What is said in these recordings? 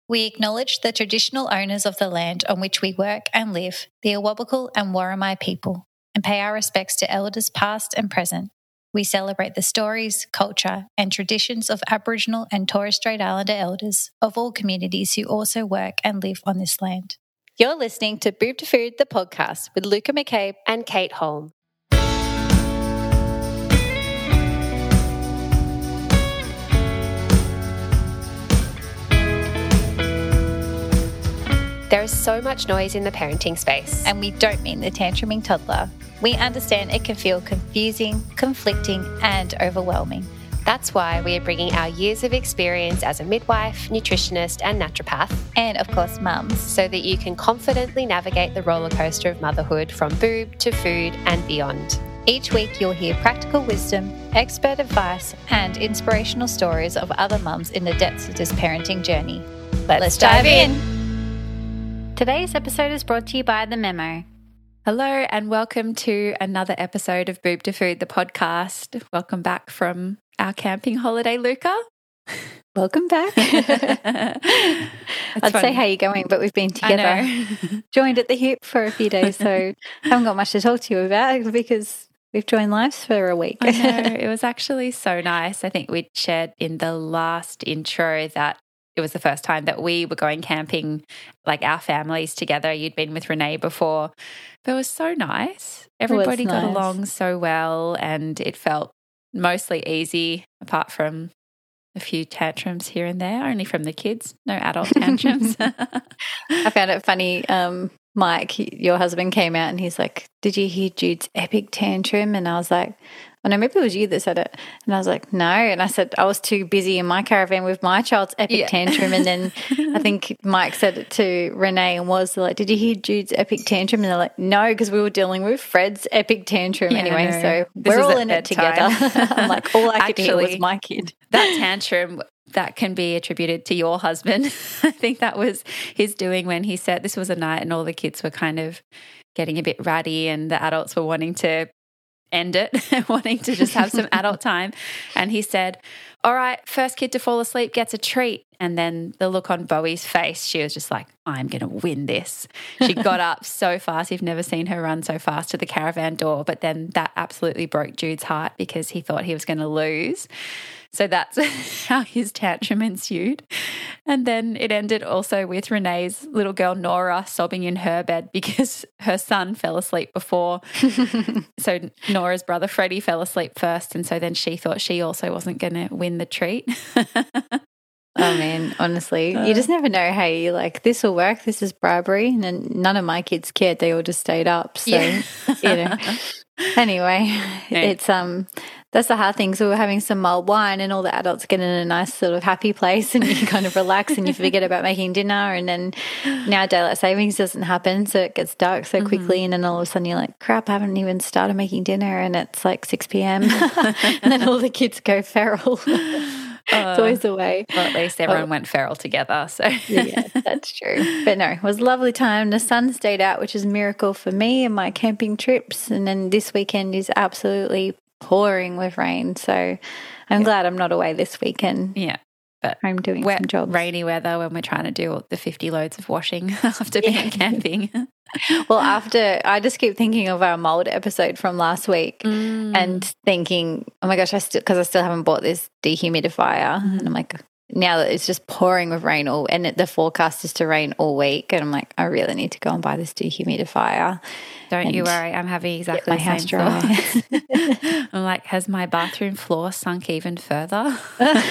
We acknowledge the traditional owners of the land on which we work and live, the Awabakal and Worimi people, and pay our respects to elders past and present. We celebrate the stories, culture, and traditions of Aboriginal and Torres Strait Islander elders of all communities who also work and live on this land. You're listening to Boob to Food, the podcast with Luca McCabe and Kate Holm. There is so much noise in the parenting space. And we don't mean the tantruming toddler. We understand it can feel confusing, conflicting, and overwhelming. That's why we are bringing our years of experience as a midwife, nutritionist, and naturopath, and of course, mums, so that you can confidently navigate the roller coaster of motherhood from boob to food and beyond. Each week, you'll hear practical wisdom, expert advice, and inspirational stories of other mums in the depths of this parenting journey. Let's dive in. Today's episode is brought to you by The Memo. Hello and welcome to another episode of Boob to Food, the podcast. Welcome back from our camping holiday, Luca. Welcome back. I'd say how you're going, but we've been together, joined at the hip for a few days, so haven't got much to talk to you about because we've joined lives for a week. I know, it was actually so nice. I think we shared in the last intro that it was the first time that we were going camping, like our families together. You'd been with Renee before. But it was so nice. Everybody got along so well and it felt mostly easy apart from a few tantrums here and there, only from the kids, no adult tantrums. I found it funny. Mike, your husband, came out and he's like, "Did you hear Jude's epic tantrum?" And I was like, "Oh no, maybe it was you that said it." And I was like, "No." And I said, "I was too busy in my caravan with my child's epic tantrum." And then I think Mike said it to Renee and was like, "Did you hear Jude's epic tantrum?" And they're like, "No," because we were dealing with Fred's epic tantrum anyway. So we're all in it together. I'm like, all I could hear was my kid. That tantrum, that can be attributed to your husband. I think that was his doing when he said this was a night and all the kids were kind of getting a bit ratty and the adults were wanting to end it, wanting to just have some adult time. And he said, "All right, first kid to fall asleep gets a treat." And then the look on Bowie's face, she was just like, "I'm going to win this." She got up so fast. You've never seen her run so fast to the caravan door. But then that absolutely broke Jude's heart because he thought he was going to lose. So that's how his tantrum ensued. And then it ended also with Renee's little girl Nora sobbing in her bed because her son fell asleep before. So Nora's brother Freddie fell asleep first, and so then she thought she also wasn't going to win the treat. Oh man, honestly, you just never know. Hey, you're like, this will work, this is bribery. And then none of my kids cared. They all just stayed up. So, you know. Anyway, it's that's the hard thing. So we're having some mulled wine and all the adults get in a nice sort of happy place and you kind of relax and you forget about making dinner. And then now daylight savings doesn't happen, so it gets dark so quickly. And then all of a sudden you're like, crap, I haven't even started making dinner and it's like 6 p.m. and then all the kids go feral. It's always the way. Well, at least everyone went feral together. So yeah, that's true. But no, it was a lovely time. The sun stayed out, which is a miracle for me and my camping trips. And then this weekend is absolutely pouring with rain. So I'm glad I'm not away this weekend. Yeah. But I'm doing some jobs. Rainy weather when we're trying to do the 50 loads of washing after being camping. Well, I just keep thinking of our mold episode from last week and thinking, oh my gosh, because I still haven't bought this dehumidifier. And I'm like, now that it's just pouring with rain and the forecast is to rain all week. And I'm like, I really need to go and buy this dehumidifier. Don't you worry, I'm having exactly the same thought. I'm like, has my bathroom floor sunk even further?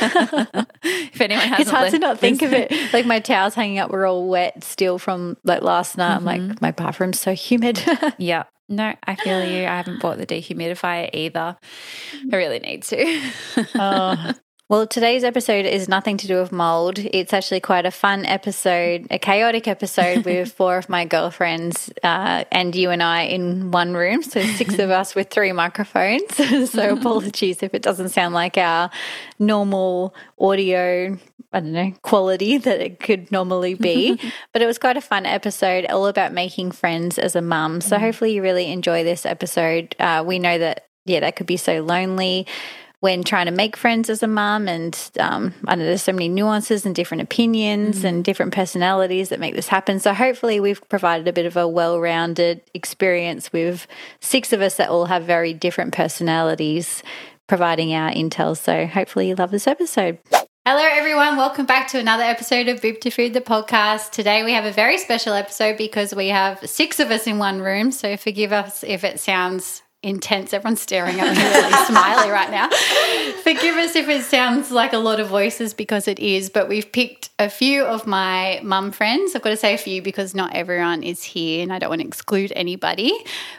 If anyone hasn't, it's hard to not think of it. Like my towels hanging up were all wet still from like last night. I'm like, my bathroom's so humid. Yeah. No, I feel you. I haven't bought the dehumidifier either. I really need to. Well, today's episode is nothing to do with mold. It's actually quite a fun episode, a chaotic episode with 4 of my girlfriends and you and I in one room. So 6 of us with 3 microphones. So apologies if it doesn't sound like our normal audio, I don't know, quality that it could normally be. But it was quite a fun episode, all about making friends as a mum. So hopefully you really enjoy this episode. We know that, that could be so lonely. when trying to make friends as a mum, and I know there's so many nuances and different opinions and different personalities that make this happen. So hopefully we've provided a bit of a well-rounded experience with 6 of us that all have very different personalities providing our intel. So hopefully you love this episode. Hello everyone, welcome back to another episode of Boob to Food, the podcast. Today we have a very special episode because we have 6 of us in one room, so forgive us if it sounds intense. Everyone's staring at me really smiley right now. Forgive us if it sounds like a lot of voices, because it is, but we've picked a few of my mum friends. I've got to say a few because not everyone is here and I don't want to exclude anybody,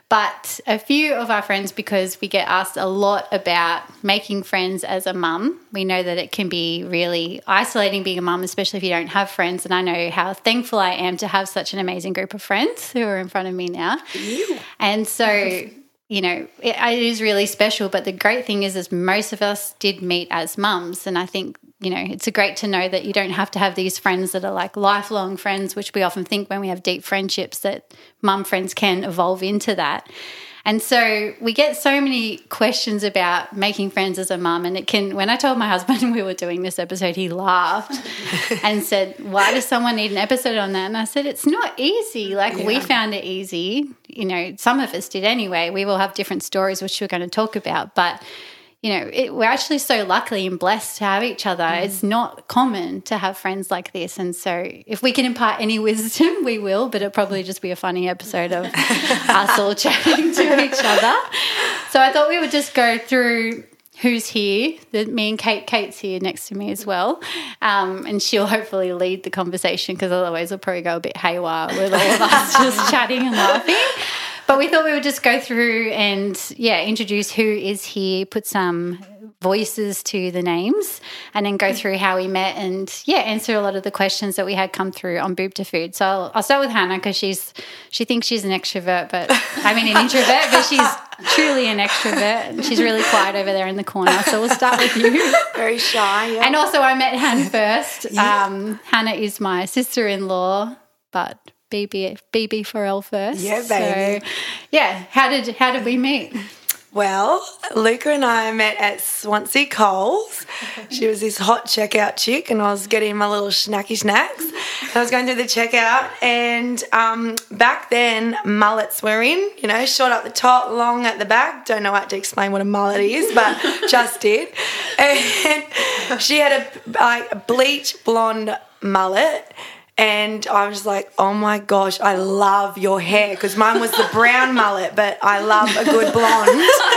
but a few of our friends because we get asked a lot about making friends as a mum. We know that it can be really isolating being a mum, especially if you don't have friends, and I know how thankful I am to have such an amazing group of friends who are in front of me now. And so you know, it is really special, but the great thing is most of us did meet as mums, and I think, you know, it's great to know that you don't have to have these friends that are like lifelong friends, which we often think when we have deep friendships that mum friends can evolve into that. And so we get so many questions about making friends as a mum, and it can, when I told my husband we were doing this episode, he laughed and said, why does someone need an episode on that? And I said, it's not easy. We found it easy. You know, some of us did anyway. We will have different stories, which we're going to talk about, but you know, we're actually so lucky and blessed to have each other. It's not common to have friends like this. And so if we can impart any wisdom, we will, but it'll probably just be a funny episode of us all chatting to each other. So I thought we would just go through who's here. Me and Kate's here next to me as well. And she'll hopefully lead the conversation, because otherwise we'll probably go a bit haywire with all of us just chatting and laughing. But we thought we would just go through and, introduce who is here, put some voices to the names, and then go through how we met and, answer a lot of the questions that we had come through on Boob to Food. So I'll start with Hannah, because she thinks she's an extrovert, an introvert, but she's truly an extrovert. And she's really quiet over there in the corner. So we'll start with you. Very shy, yeah. And also I met Hannah first. Hannah is my sister-in-law, but BB for L first. Yeah, baby. So, how did we meet? Well, Luca and I met at Swansea Coles. She was this hot checkout chick, and I was getting my little snacky snacks. And I was going through the checkout, and back then mullets were in, you know, short up the top, long at the back. Don't know how to explain what a mullet is, but just did. And she had a bleach blonde mullet. And I was like, oh my gosh, I love your hair. Because mine was the brown mullet, but I love a good blonde.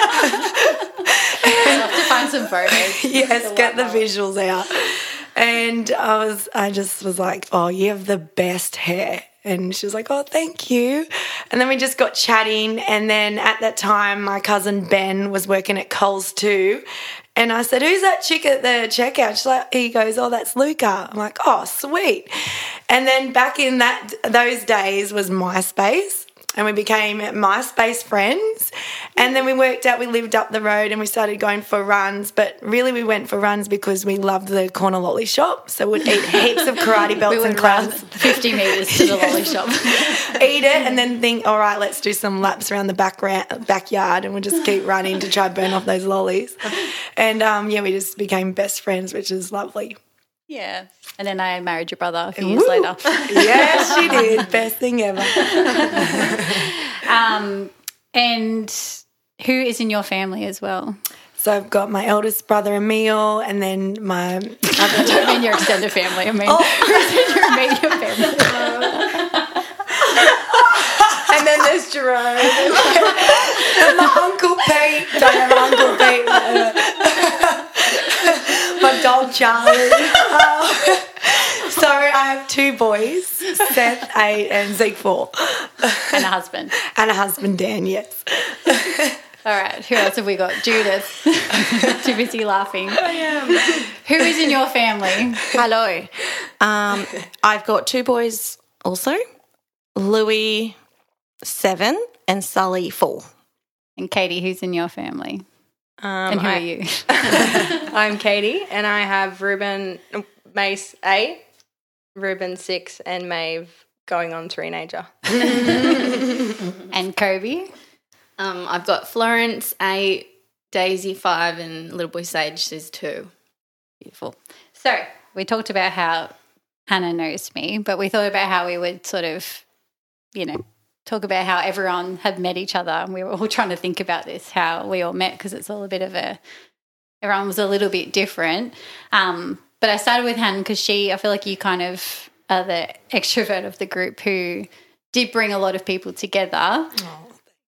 I'll have to find some photos. Yes, get the visuals out. And I just was like, oh, you have the best hair. And she was like, oh, thank you. And then we just got chatting. And then at that time, my cousin Ben was working at Coles too. And I said, who's that chick at the checkout? She's like, he goes, oh, that's Luca. I'm like, oh, sweet. And then back in those days was MySpace. And we became MySpace friends. And then we lived up the road and we started going for runs. But really we went for runs because we loved the corner lolly shop. So we'd eat heaps of karate belts and crowns. 50 metres to the lolly shop. Eat it and then think, all right, let's do some laps around the backyard, and we'll just keep running to try to burn off those lollies. And, we just became best friends, which is lovely. Yeah. And then I married your brother a few years later. Yes, she did. Best thing ever. And who is in your family as well? So I've got my eldest brother Emil, and then my other... I don't mean your extended family. I mean who's in your immediate family. And then there's Jerome. And my Uncle Pete. Don't have Uncle Pete. My dog Charlie. So I have 2 boys, Seth 8 and Zeke 4. And a husband. And a husband, Dan, yes. All right, who else have we got? Judith. Too busy laughing. I am. Who is in your family? Hello. I've got 2 boys also, Louis 7 and Sully 4. And Katie, who's in your family? And who are you? I'm Katie, and I have Mace 8, Ruben 6, and Maeve going on teenager. And Kobe? I've got Florence 8, Daisy 5 and little boy Sage is 2. Beautiful. So we talked about how Hannah knows me, but we thought about how we would sort of, talk about how everyone had met each other, and we were all trying to think about this, how we all met, because it's all a bit of everyone was a little bit different. But I started with Hannah because I feel like you kind of are the extrovert of the group who did bring a lot of people together. Oh.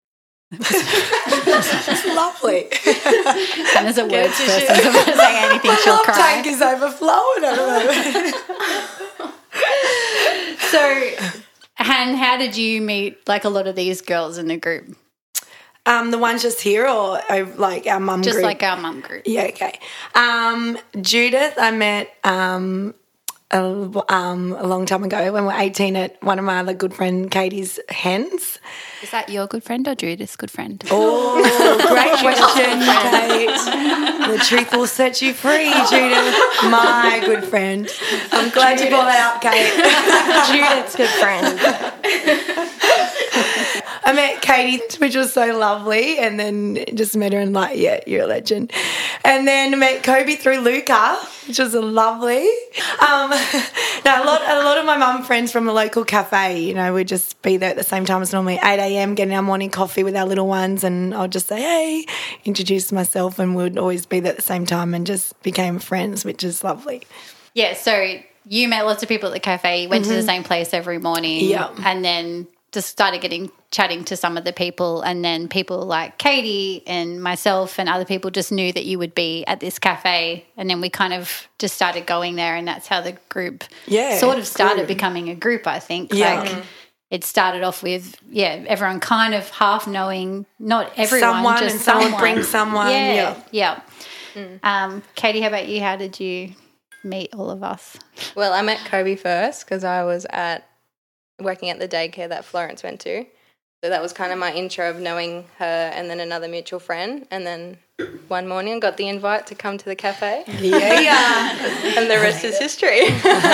It's lovely. Hannah's a words person, so if I say anything, she'll love cry. tank is overflowing at the moment. So, Han, how did you meet like a lot of these girls in the group? The ones just here, or like our mum group? Just like our mum group. Yeah, okay. Judith, I met a long time ago when we were 18 at one of my other good friend Katie's hens. Is that your good friend or Judith's good friend? Oh, great question, Kate. The truth will set you free, Judith. My good friend. I'm glad you brought that up, Kate. Judith's good friend. I met Katie, which was so lovely, and then just met her and like, yeah, you're a legend. And then met Kobe through Luca, which was lovely. A lot of my mum friends from a local cafe, we'd just be there at the same time as normally, 8 a.m, getting our morning coffee with our little ones, and I'd just say, hey, introduce myself, and we'd always be there at the same time and just became friends, which is lovely. Yeah, so you met lots of people at the cafe, went to the same place every morning, and then just started chatting to some of the people, and then people like Katie and myself and other people just knew that you would be at this cafe, and then we kind of just started going there, and that's how the group sort of started becoming a group, I think. Yeah. Like it started off with, everyone kind of half knowing, not everyone, someone, just and someone someone. bring someone. Yeah. Katie, how about you? How did you meet all of us? Well, I met Kobe first because I was working at the daycare that Florence went to. So that was kind of my intro of knowing her, and then another mutual friend. And then one morning I got the invite to come to the cafe. Yeah. And the rest is history.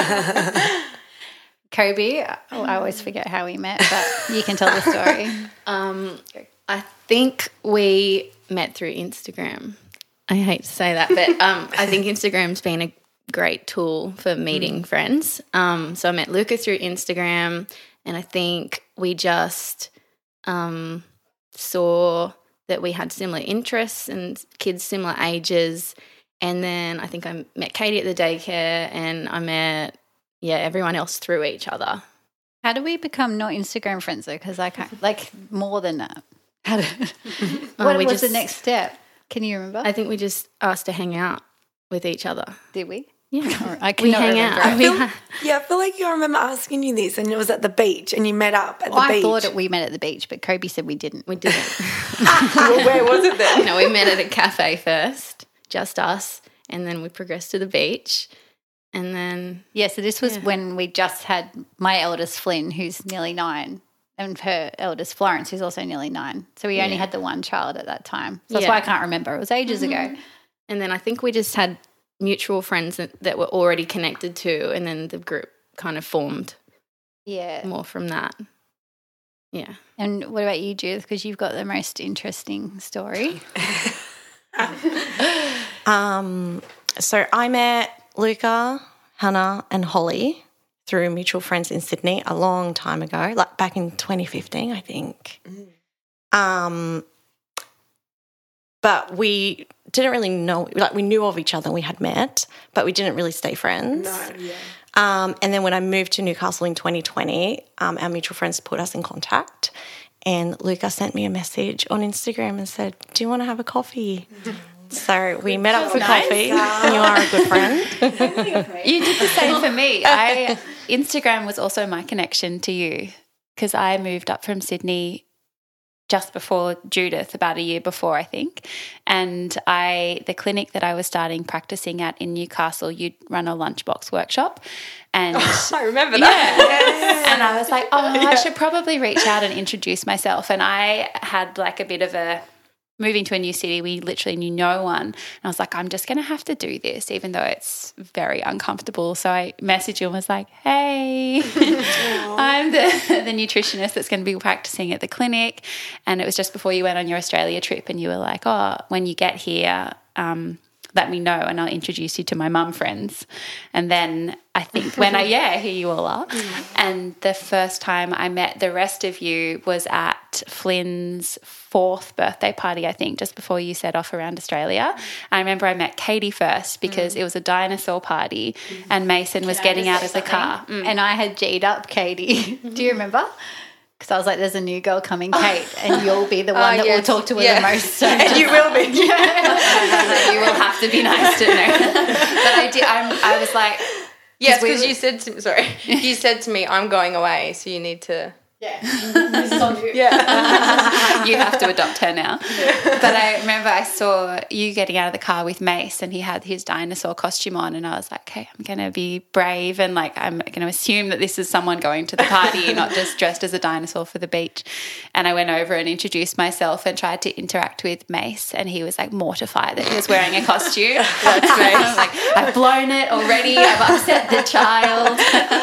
Kobe, I always forget how we met, but you can tell the story. I think we met through Instagram. I hate to say that, but I think Instagram's been a great tool for meeting friends. So I met Luca through Instagram, and I think we just saw that we had similar interests and kids similar ages. And then I think I met Katie at the daycare, and I met everyone else through each other. How do we become not Instagram friends though? Because I can't, like, more than that. What was the next step? Can you remember? I think we just asked to hang out with each other. Did we? Yeah, I we cannot hang remember. out. I feel like I remember asking you this, and it was at the beach, and you met up at the I beach. thought we met at the beach, but Kobe said we didn't. We didn't. Well, where was it then? No, we met at a cafe first, just us, and then we progressed to the beach, and then So this was when we just had my eldest Flynn, who's nearly 9, and her eldest Florence, who's also nearly 9. So we only had the one child at that time. So that's why I can't remember. It was ages ago. And then I think we just had mutual friends that were already connected to, and then the group kind of formed more from that. Yeah. And what about you, Judith? Because you've got the most interesting story. So I met Luca, Hannah and Holly through mutual friends in Sydney a long time ago, like back in 2015, I think. But we didn't really know, like we knew of each other and we had met, but we didn't really stay friends. No, yeah. And then when I moved to Newcastle in 2020, our mutual friends put us in contact, and Luca sent me a message on Instagram and said, do you want to have a coffee? So we met up for coffee, and you are a good friend. You did the same for me. Instagram was also my connection to you, because I moved up from Sydney just before Judith, about a year before, I think. And the clinic that I was starting practicing at in Newcastle, you'd run a lunchbox workshop. And I remember that. And I was like, I should probably reach out and introduce myself. And I had like a bit of a moving to a new city. We literally knew no one. And I was like, I'm just going to have to do this, even though it's very uncomfortable. So I messaged you and was like, hey, I'm the nutritionist that's going to be practicing at the clinic. And it was just before you went on your Australia trip, and you were like, oh, when you get here, let me know and I'll introduce you to my mum friends. And then I think here you all are. And the first time I met the rest of you was at Flynn's 4th birthday party, I think, just before you set off around Australia. I remember I met Katie first because it was a dinosaur party and Mason was getting out of the car. And I had G'd up Katie. Do you remember? Because I was like, there's a new girl coming, Kate, and you'll be the one that will talk to her the most. So and you will be. You will have to be nice to her. But I did. I was like, yes, because you said to me, I'm going away, so you need to. Yeah. This is on you. Yeah. You have to adopt her now. But I remember I saw you getting out of the car with Mace and he had his dinosaur costume on, and I was like, okay, I'm going to be brave and like I'm going to assume that this is someone going to the party, not just dressed as a dinosaur for the beach. And I went over and introduced myself and tried to interact with Mace, and he was like mortified that he was wearing a costume. That's Mace. I was like, I've blown it already. I've upset the child.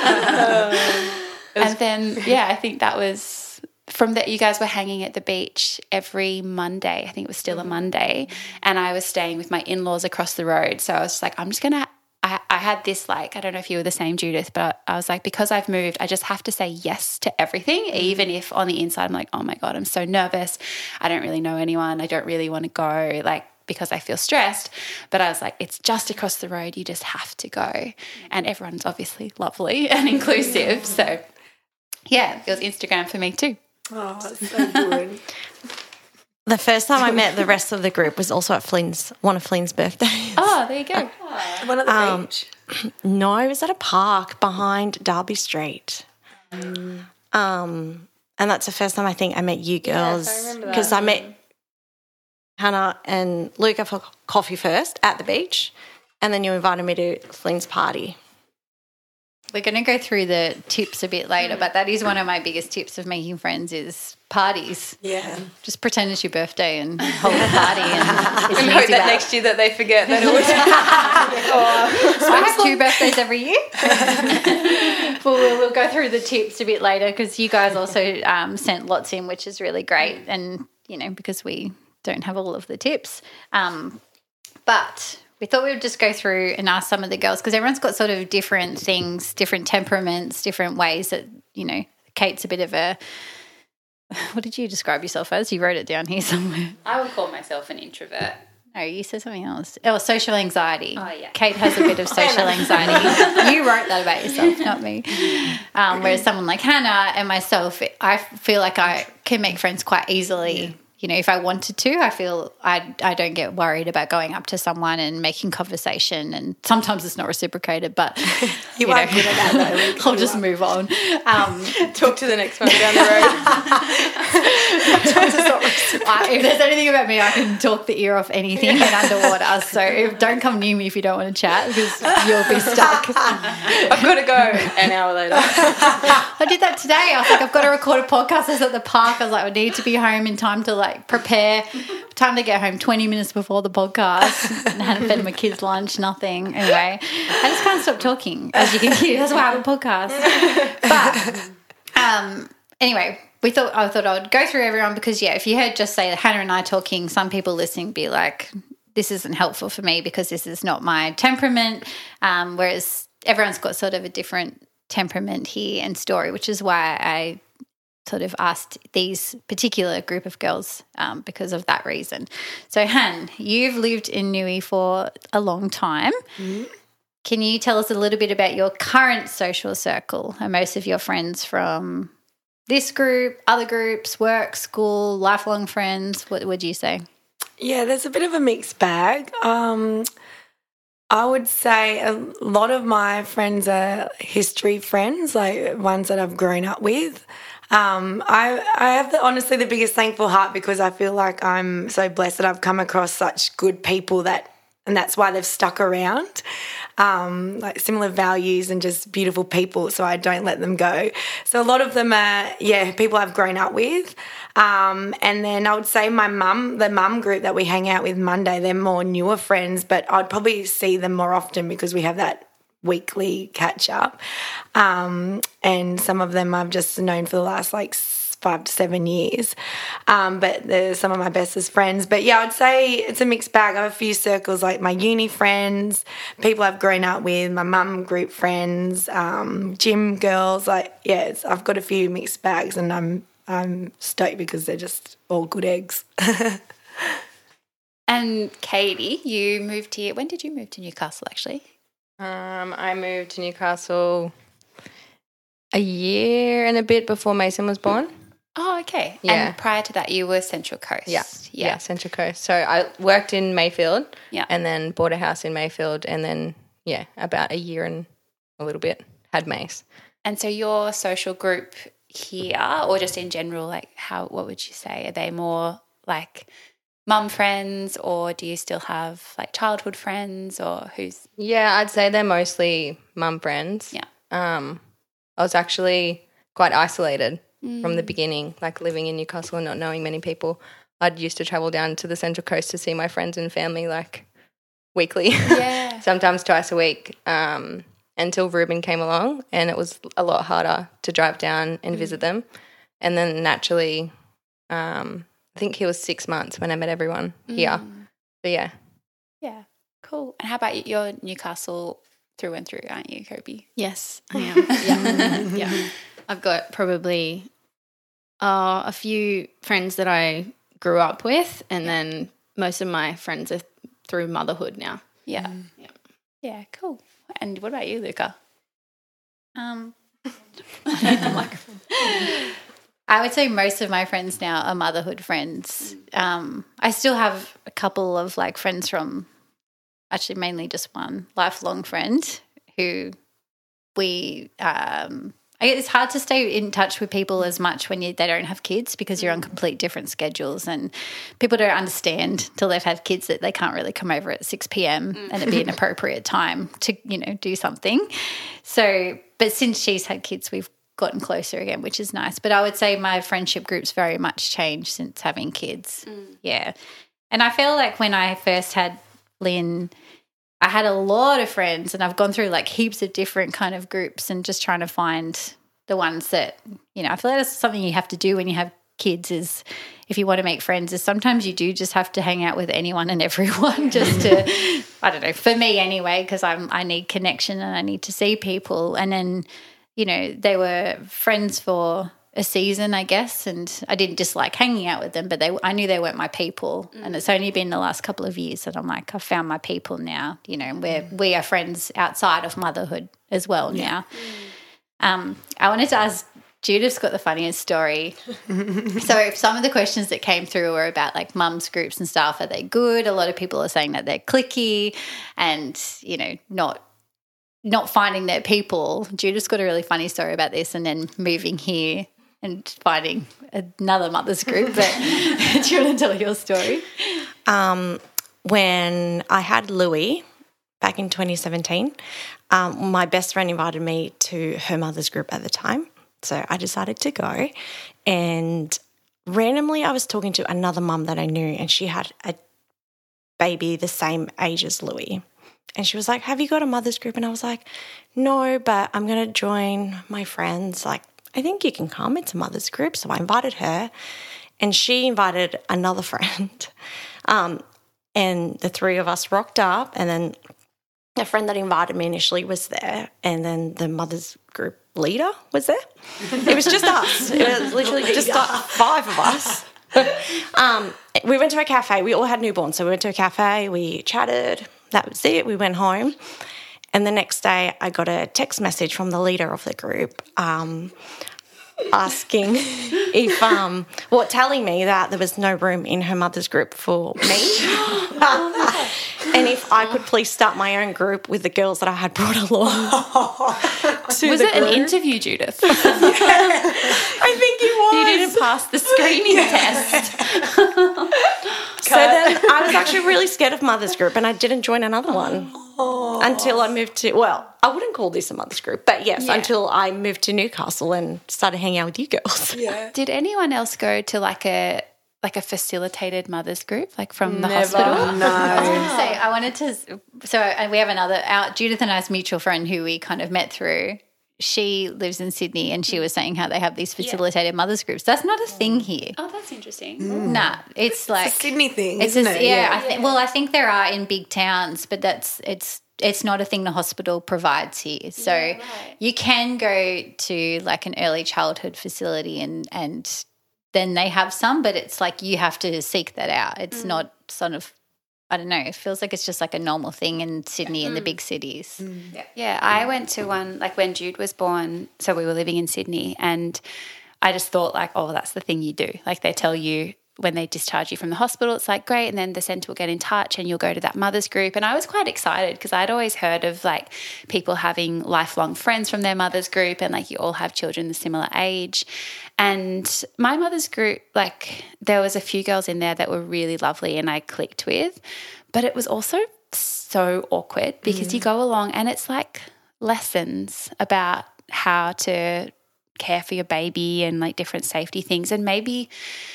And then, I think that was from that. You guys were hanging at the beach every Monday. I think it was still a Monday. And I was staying with my in-laws across the road. So I was like, I'm just going to, I had this like, I don't know if you were the same, Judith, but I was like, because I've moved, I just have to say yes to everything, even if on the inside I'm like, oh my God, I'm so nervous. I don't really know anyone. I don't really want to go, like, because I feel stressed. But I was like, it's just across the road. You just have to go. And everyone's obviously lovely and inclusive. So yeah, it was Instagram for me too. Oh, that's so good. The first time I met the rest of the group was also at one of Flynn's birthdays. Oh, there you go. One at the beach. No, it was at a park behind Derby Street. And that's the first time I think I met you girls. Yes, I remember that. Because I met Hannah and Luca for coffee first at the beach, and then you invited me to Flynn's party. We're going to go through the tips a bit later, but that is one of my biggest tips of making friends is parties. Yeah. Just pretend it's your birthday and hold a party. And hope that next year that they forget that it was. I have 2 birthdays every year. We'll go through the tips a bit later because you guys also sent lots in, which is really great. And, because we don't have all of the tips. But we thought we would just go through and ask some of the girls because everyone's got sort of different things, different temperaments, different ways that, Kate's a bit of a – what did you describe yourself as? You wrote it down here somewhere. I would call myself an introvert. No, you said something else. Oh, social anxiety. Oh, yeah. Kate has a bit of social anxiety. You wrote that about yourself, not me. Whereas someone like Hannah and myself, I feel like I can make friends quite easily. If I wanted to, I feel I don't get worried about going up to someone and making conversation, and sometimes it's not reciprocated, but you are good at that though. I'll just move on. Talk to the next one down the road. If there's anything about me, I can talk the ear off anything in underwater. So don't come near me if you don't want to chat because you'll be stuck. I've got to go an hour later. I did that today. I was like, I've got to record a podcast. I was at the park. I was like, I need to be home in time to prepare. Time to get home 20 minutes before the podcast. And hadn't fed my kids lunch, nothing. Anyway, I just can't stop talking, as you can hear. That's why I have a podcast. But anyway, I thought I would go through everyone because, if you heard just say Hannah and I talking, some people listening be like, this isn't helpful for me because this is not my temperament, whereas everyone's got sort of a different temperament here and story, which is why I sort of asked these particular group of girls because of that reason. So, Han, you've lived in Nui for a long time. Mm-hmm. Can you tell us a little bit about your current social circle? Are most of your friends from this group, other groups, work, school, lifelong friends? What would you say? Yeah, there's a bit of a mixed bag. I would say a lot of my friends are history friends, like ones that I've grown up with. I have honestly the biggest thankful heart because I feel like I'm so blessed that I've come across such good people and that's why they've stuck around. like similar values and just beautiful people, so I don't let them go. So a lot of them are, people I've grown up with. And then I would say the mum group that we hang out with Monday, they're more newer friends, but I'd probably see them more often because we have that weekly catch up. And some of them I've just known for the last 5 to 7 years. But they're some of my bestest friends. But yeah, I'd say it's a mixed bag. I have a few circles, like my uni friends, people I've grown up with, my mum group friends, gym girls. I've got a few mixed bags, and I'm stoked because they're just all good eggs. And Katie, you moved here. When did you move to Newcastle, actually? I moved to Newcastle a year and a bit before Mason was born. Oh, okay. Yeah. And prior to that, you were Central Coast. Yeah, Central Coast. So I worked in Mayfield, Yeah. and then bought a house in Mayfield, and then about a year and a little bit had Mace. And so your social group here, or just in general, what would you say? Are they more like mum friends, or do you still have childhood friends, or who's? Yeah, I'd say they're mostly mum friends. Yeah. I was actually quite isolated from the beginning, living in Newcastle and not knowing many people. I'd used to travel down to the Central Coast to see my friends and family weekly, Yeah. sometimes twice a week, until Ruben came along, and it was a lot harder to drive down and visit them. And then naturally, I think he was 6 months when I met everyone here. So yeah. Yeah, cool. And how about you? You're Newcastle through and through, aren't you, Kobe? Yes, I am. Yeah. I've got probably a few friends that I grew up with, and then most of my friends are through motherhood now. Yeah. Yeah, cool. And what about you, Luca? I need the microphone. I would say most of my friends now are motherhood friends. I still have a couple of friends from, actually mainly just one lifelong friend who it's hard to stay in touch with people as much when they don't have kids, because you're on complete different schedules, and people don't understand till they've had kids that they can't really come over at 6 p.m. and it'd be an appropriate time to, do something. So, but since she's had kids, we've gotten closer again, which is nice. But I would say my friendship group's very much changed since having kids. Yeah. And I feel like when I first had Lynn, I had a lot of friends, and I've gone through heaps of different kind of groups, and just trying to find the ones that, I feel like that's something you have to do when you have kids, is if you want to make friends, is sometimes you do just have to hang out with anyone and everyone just to, I don't know, for me anyway, because I need connection and I need to see people. And then, they were friends for a season, I guess, and I didn't dislike hanging out with them, but I knew they weren't my people. And it's only been the last couple of years that I'm I've found my people now, we are friends outside of motherhood as well now. I wanted to ask, Judith's got the funniest story. So some of the questions that came through were about mums groups and stuff. Are they good? A lot of people are saying that they're cliquey and, not finding their people. Judith's got a really funny story about this, and then moving here and finding another mother's group. But do you want to tell your story? When I had Louis back in 2017, my best friend invited me to her mother's group at the time. So I decided to go, and randomly I was talking to another mum that I knew, and she had a baby the same age as Louis. And she was like, have you got a mother's group? And I was like, no, but I'm going to join my friends. I think you can come. It's a mother's group. So I invited her, and she invited another friend. And the three of us rocked up, and then the friend that invited me initially was there, and then the mother's group leader was there. It was just us. It was literally just 5 of us. We went to a cafe. We all had newborns, so we went to a cafe. We chatted. That was it. We went home. And the next day I got a text message from the leader of the group asking if, telling me that there was no room in her mother's group for me. And if I could please start my own group with the girls that I had brought along. Was it an interview, Judith? I think it was. You didn't pass the screening test. So then I was actually really scared of mother's group, and I didn't join another one. until I moved to, I wouldn't call this a mother's group, but yes, until I moved to Newcastle and started hanging out with you girls. Yeah. Did anyone else go to like a facilitated mothers group, like from the hospital? No. I wanted to. So we have Judith and I's mutual friend who we kind of met through. She lives in Sydney, and she was saying how they have these facilitated mothers groups. That's not a thing here. Oh, that's interesting. Nah, it's like It's a Sydney thing, it's isn't it? Yeah, I think there are in big towns, but it's not a thing the hospital provides here. So you can go to like an early childhood facility and then they have some, but it's like you have to seek that out. It's not sort of, I don't know, it feels like it's just like a normal thing in Sydney in the big cities. Yeah, I went to one like when Jude was born, so we were living in Sydney, and I just thought like, oh, that's the thing you do. Like they tell you when they discharge you from the hospital, it's like great, and then the centre will get in touch and you'll go to that mother's group. And I was quite excited because I'd always heard of like people having lifelong friends from their mother's group, and like you all have children the similar age. And my mother's group, like there was a few girls in there that were really lovely and I clicked with, but it was also so awkward because you go along and it's like lessons about how to care for your baby and like different safety things. And maybe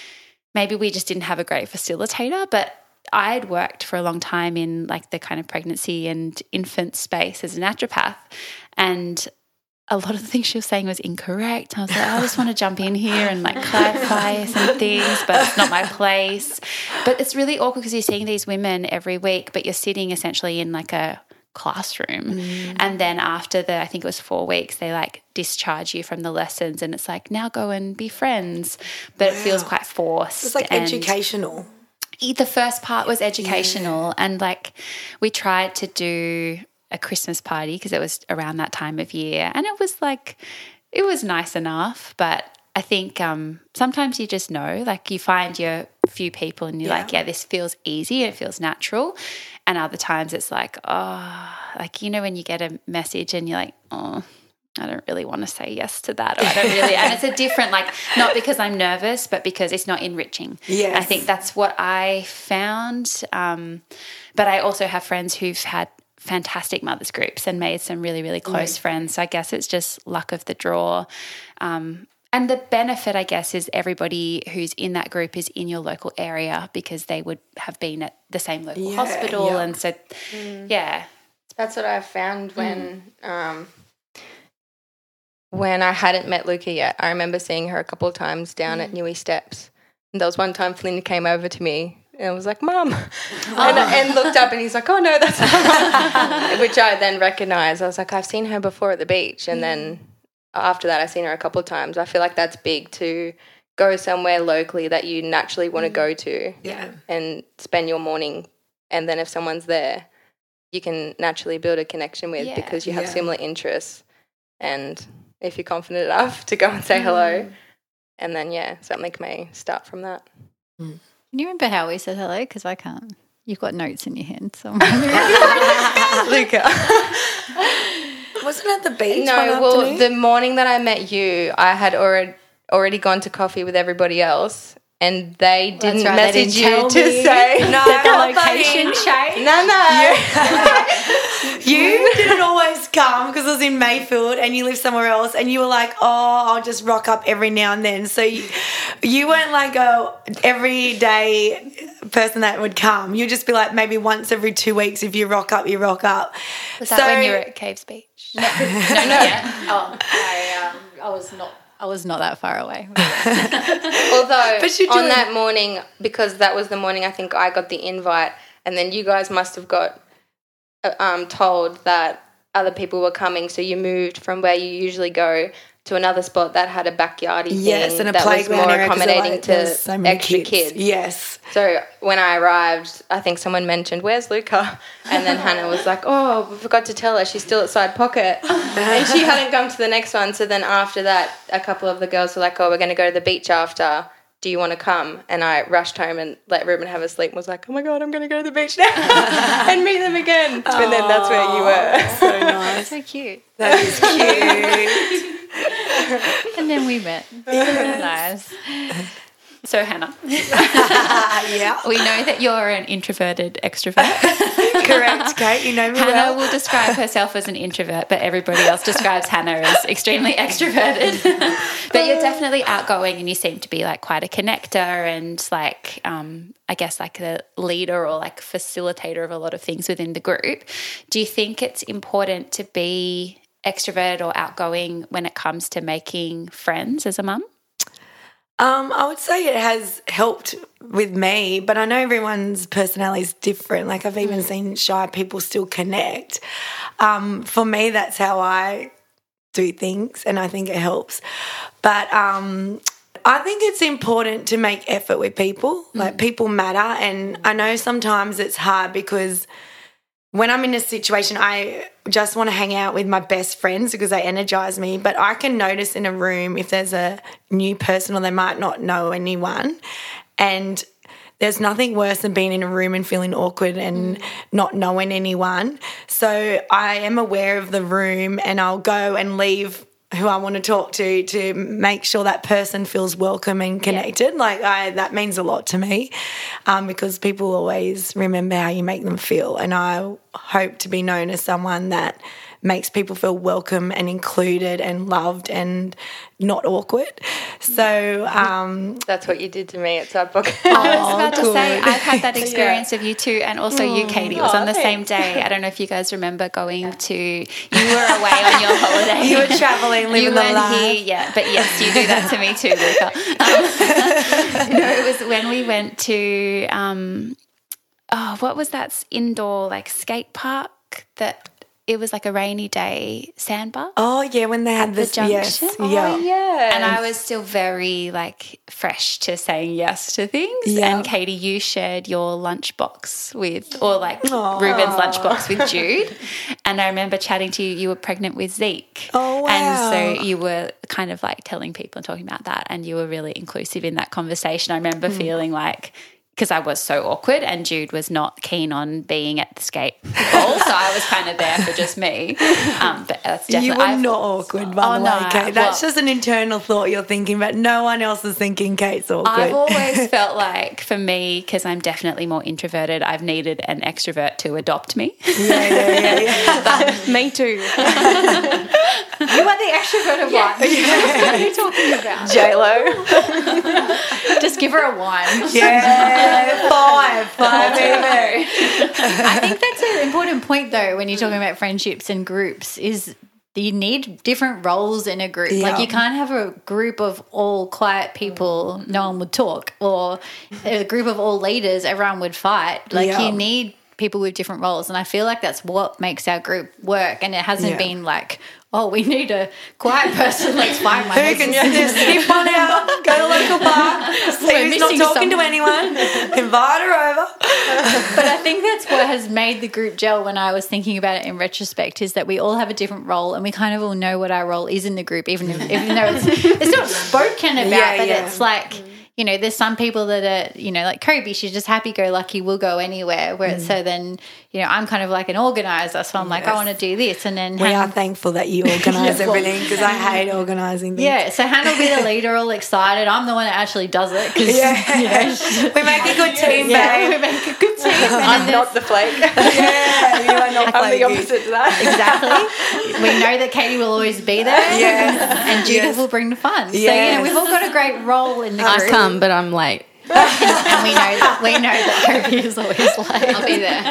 we just didn't have a great facilitator, but I'd worked for a long time in like the kind of pregnancy and infant space as a naturopath, and a lot of the things she was saying was incorrect. I was like, I just want to jump in here and like clarify some things, but it's not my place. But it's really awkward because you're seeing these women every week, but you're sitting essentially in like a classroom. And then after I think it was 4 weeks, they like discharge you from the lessons and it's like, now go and be friends. But it feels quite forced. It's like educational. The first part was educational, and like we tried to do a Christmas party because it was around that time of year, and it was nice enough, but I think sometimes you just know, like you find your few people and you're like, yeah, this feels easy, it feels natural, and other times it's like, oh, like you know when you get a message and you're like, oh, I don't really want to say yes to that, or I don't really, and it's a different, like not because I'm nervous, but because it's not enriching. Yes. I think that's what I found, but I also have friends who've had fantastic mothers groups and made some really, really close friends. So I guess it's just luck of the draw. And the benefit, I guess, is everybody who's in that group is in your local area because they would have been at the same local hospital. And so, That's what I found when I hadn't met Luca yet. I remember seeing her a couple of times down at Newey Steps. And there was one time Flynn came over to me and I was like, Mum. And looked up and he's like, oh, no, that's not Mum. Which I then recognised. I was like, I've seen her before at the beach. And then after that, I've seen her a couple of times. I feel like that's big to go somewhere locally that you naturally want to go to and spend your morning. And then if someone's there, you can naturally build a connection with because you have similar interests. And if you're confident enough to go and say hello, and then, something may start from that. Can you remember how we said hello? Because I can't. You've got notes in your hand somewhere. Luca. Wasn't it at the beach? No, well, the morning that I met you, I had already gone to coffee with everybody else, and they didn't message you to say the location change. No. You didn't always come because I was in Mayfield and you live somewhere else, and you were like, oh, I'll just rock up every now and then. So you weren't like a everyday person that would come. You'd just be like maybe once every 2 weeks. If you rock up, you rock up. Was that when you were at Caves Beach? No. Oh, I was not that far away. Although on that morning, because that was the morning I think I got the invite, and then you guys must have got told that other people were coming, so you moved from where you usually go to another spot that had a backyardy thing and a that was playground more area, accommodating to so many extra kids. Yes. So when I arrived, I think someone mentioned, where's Luca? And then Hannah was like, oh, we forgot to tell her she's still at Side Pocket. And she hadn't come to the next one. So then after that, a couple of the girls were like, oh, we're going to go to the beach after. Do you want to come? And I rushed home and let Ruben have a sleep and was like, oh my God, I'm going to go to the beach now and meet them again. And then that's where you were. So nice. So cute. That is cute. And then we met. Nice. So Hannah, Yeah. we know that you're an introverted extrovert. Correct, Kate. You know me Hannah well. will describe herself as an introvert, but everybody else describes Hannah as extremely extroverted. But you're definitely outgoing, and you seem to be like quite a connector and like, I guess like a leader or like facilitator of a lot of things within the group. Do you think it's important to be extrovert or outgoing when it comes to making friends as a mum? I would say it has helped with me, but I know everyone's personality is different. Like I've even seen shy people still connect. For me, that's how I do things, and I think it helps. But I think it's important to make effort with people. Like people matter, and I know sometimes it's hard because when I'm in a situation, I just want to hang out with my best friends because they energize me. But I can notice in a room if there's a new person or they might not know anyone. And there's nothing worse than being in a room and feeling awkward and not knowing anyone. So I am aware of the room, and I'll go and leave who I want to talk to make sure that person feels welcome and connected. Yeah. That means a lot to me because people always remember how you make them feel, and I hope to be known as someone that makes people feel welcome and included and loved and not awkward. So That's what you did to me at Sidebook. I was about to say, I've had that experience of you too, and also you, Katie. It was on the same thanks. day. I don't know if you guys remember going to, you were away on your holiday. you were travelling, living You the weren't life. here, yeah, but yes, you do that to me too, Luca. No, it was when we went to, what was that indoor like skate park that it was like a rainy day sandbar? Oh, yeah, when they had the this, yes, junction? yeah. Yeah. And I was still very like fresh to saying yes to things. Yeah. And Katie, you shared your lunchbox with, or like Ruben's lunchbox with Jude. And I remember chatting to you, you were pregnant with Zeke. Oh, wow. And so you were kind of like telling people and talking about that, and you were really inclusive in that conversation. I remember feeling like, because I was so awkward and Jude was not keen on being at the skate bowl, so I was kind of there for just me. But that's definitely... You were not awkward, by the way, Kate. That's just an internal thought you're thinking, but no one else is thinking Kate's awkward. I've always felt like, for me, because I'm definitely more introverted, I've needed an extrovert to adopt me. Yeah. Me too. You are the extroverted one. What are you talking about? J-Lo. Just give her a 1. Yeah, five even. I think that's an important point, though, when you're talking about friendships and groups, is you need different roles in a group. Yeah. Like you can't have a group of all quiet people, no one would talk, or a group of all leaders, everyone would fight. Like Yeah. you need people with different roles, and I feel like that's what makes our group work. And it hasn't been like, oh, we need a quiet person, let's find one. Who can just sniff one out, go to the local bar, see who's not talking to anyone, invite her over. But I think that's what has made the group gel when I was thinking about it in retrospect, is that we all have a different role and we kind of all know what our role is in the group, even though it's not spoken about, but it's like, you know, there's some people that are, you know, like Kobe, she's just happy-go-lucky, will go anywhere. So then, you know, I'm kind of like an organizer, so I'm like, I want to do this. And then We are thankful that you organise everything because I hate organising things. yeah, so Hannah will be the leader, all excited. I'm the one that actually does it. Cause, We make a good team, yeah, babe. we make a good team. I'm not the flake. Yeah, you are not I'm the flaky. opposite to that. Exactly. We know that Katie will always be there. Yes. And Judith will bring the fun. So, you Yes. know, we've all got a great role in the group. I come, but I'm late. And we know that Kobe is always late. I'll be there.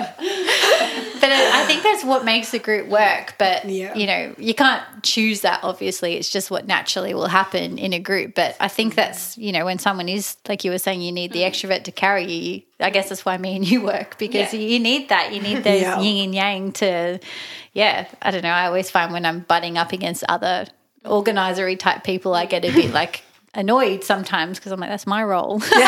But I think that's what makes the group work. But, Yeah. you know, you can't choose that, obviously. It's just what naturally will happen in a group. But I think that's, you know, when someone is, like you were saying, you need the extrovert to carry you. I guess that's why me and you work, because you need that. You need those yin and yang to, I don't know. I always find when I'm butting up against other organisery type people, I get a bit like annoyed sometimes because I'm like, that's my role. Step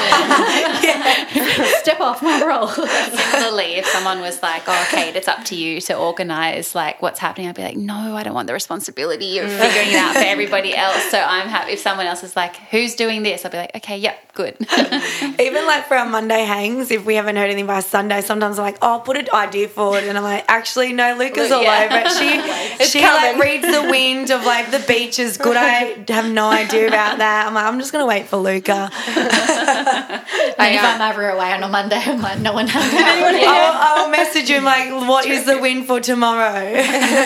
off my role. Similarly, if someone was like, oh, Kate, it's up to you to organise like what's happening, I'd be like, no, I don't want the responsibility of figuring it out for everybody else. So I'm happy if someone else is like, who's doing this? I'll be like, okay, yep, good. Even like for our Monday hangs, if we haven't heard anything by Sunday, sometimes I'm like, oh, put an idea forward. And I'm like, actually, no, Luca's all over it. She like reads the wind of like the beach is good. I have no idea about about that. I'm like, I'm just going to wait for Luca. And if I'm ever away on a Monday, I'm like, no one has I'll message him like, what is the win for tomorrow?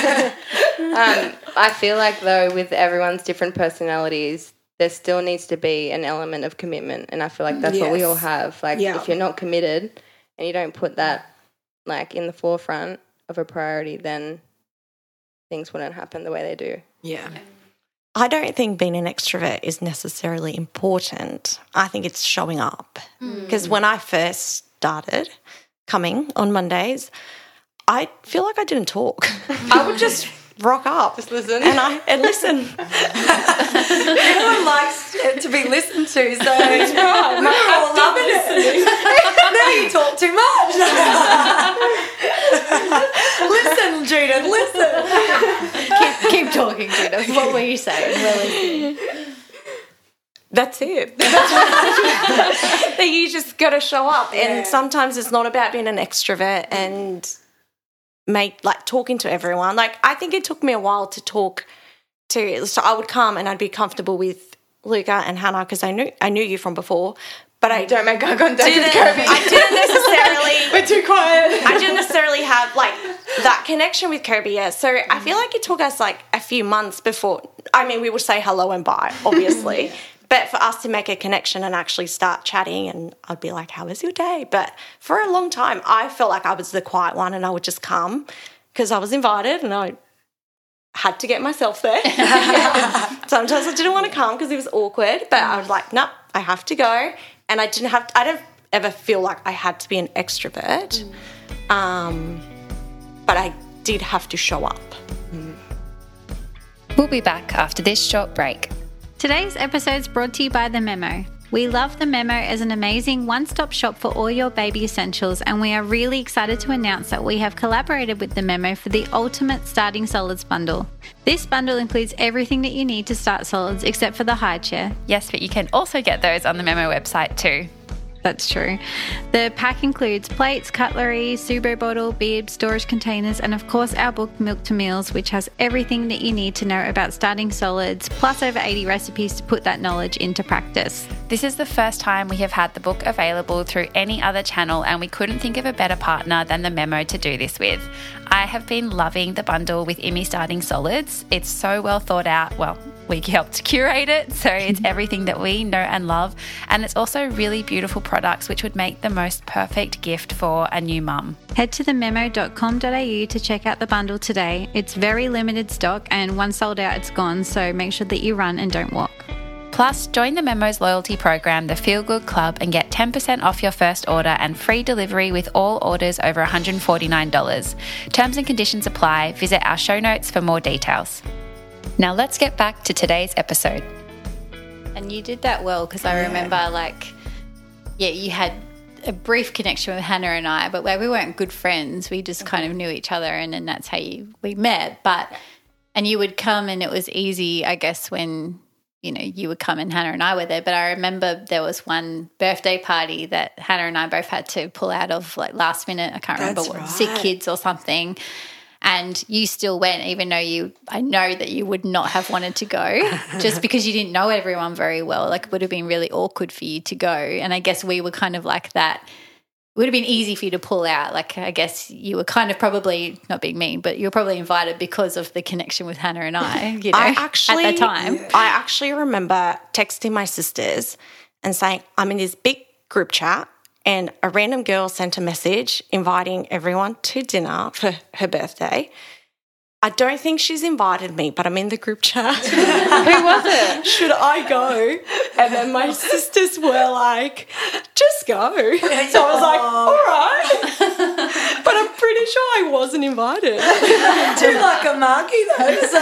I feel like, though, with everyone's different personalities, there still needs to be an element of commitment. And I feel like that's what we all have. Like, if you're not committed and you don't put that, like, in the forefront of a priority, then things wouldn't happen the way they do. Yeah. I don't think being an extrovert is necessarily important. I think it's showing up. Because when I first started coming on Mondays, I feel like I didn't talk. I would just rock up. Just listen. And listen. Everyone likes it to be listened to, so it's right. We're all loving it. Now you talk too much. Listen, Judith, listen. Keep talking, Judith. What were you saying? Well, That's it. That you just got to show up. And sometimes it's not about being an extrovert and talking to everyone. Like, I think it took me a while to talk to. So I would come and I'd be comfortable with Luca and Hannah because I knew you from before. But I don't make eye contact with Kirby. I didn't necessarily. We're too quiet. I didn't necessarily have like that connection with Kirby. Yeah. So I feel like it took us like a few months before. I mean, we would say hello and bye, obviously. But for us to make a connection and actually start chatting, and I'd be like, how was your day? But for a long time, I felt like I was the quiet one and I would just come because I was invited and I had to get myself there. Sometimes I didn't want to come because it was awkward, but I was like, no, I have to go. And I don't ever feel like I had to be an extrovert, but I did have to show up. We'll be back after this short break. Today's episode is brought to you by The Memo. We love The Memo as an amazing one-stop shop for all your baby essentials, and we are really excited to announce that we have collaborated with The Memo for the ultimate starting solids bundle. This bundle includes everything that you need to start solids except for the high chair. Yes, but you can also get those on the Memo website too. That's true. The pack includes plates, cutlery, Subo bottle, bib, storage containers, and of course our book Milk to Meals, which has everything that you need to know about starting solids, plus over 80 recipes to put that knowledge into practice. This is the first time we have had the book available through any other channel, and we couldn't think of a better partner than The Memo to do this with. I have been loving the bundle with Immy Starting Solids. It's so well thought out. Well, we helped curate it, so it's everything that we know and love. And it's also really beautiful products which would make the most perfect gift for a new mum. Head to thememo.com.au to check out the bundle today. It's very limited stock, and once sold out, it's gone, so make sure that you run and don't walk. Plus, join the Memo's loyalty program, the Feel Good Club, and get 10% off your first order and free delivery with all orders over $149. Terms and conditions apply. Visit our show notes for more details. Now let's get back to today's episode. And you did that well, because I remember you had a brief connection with Hannah and I, but we weren't good friends. We just kind of knew each other, and then that's how we met. And you would come, and it was easy, I guess, when you would come and Hannah and I were there. But I remember there was one birthday party that Hannah and I both had to pull out of like last minute. I can't remember what, sick kids or something. And you still went, even though I know that you would not have wanted to go just because you didn't know everyone very well. Like, it would have been really awkward for you to go. And I guess we were kind of like that. It would have been easy for you to pull out. Like, I guess you were kind of probably, not being mean, but you were probably invited because of the connection with Hannah and I, at that time. I actually remember texting my sisters and saying, I'm in this big group chat, and a random girl sent a message inviting everyone to dinner for her birthday. I don't think she's invited me, but I'm in the group chat. Who was it? Should I go? And then my sisters were like, just go. So I was like, all right. But I'm pretty sure I wasn't invited. Too like a margie though. So.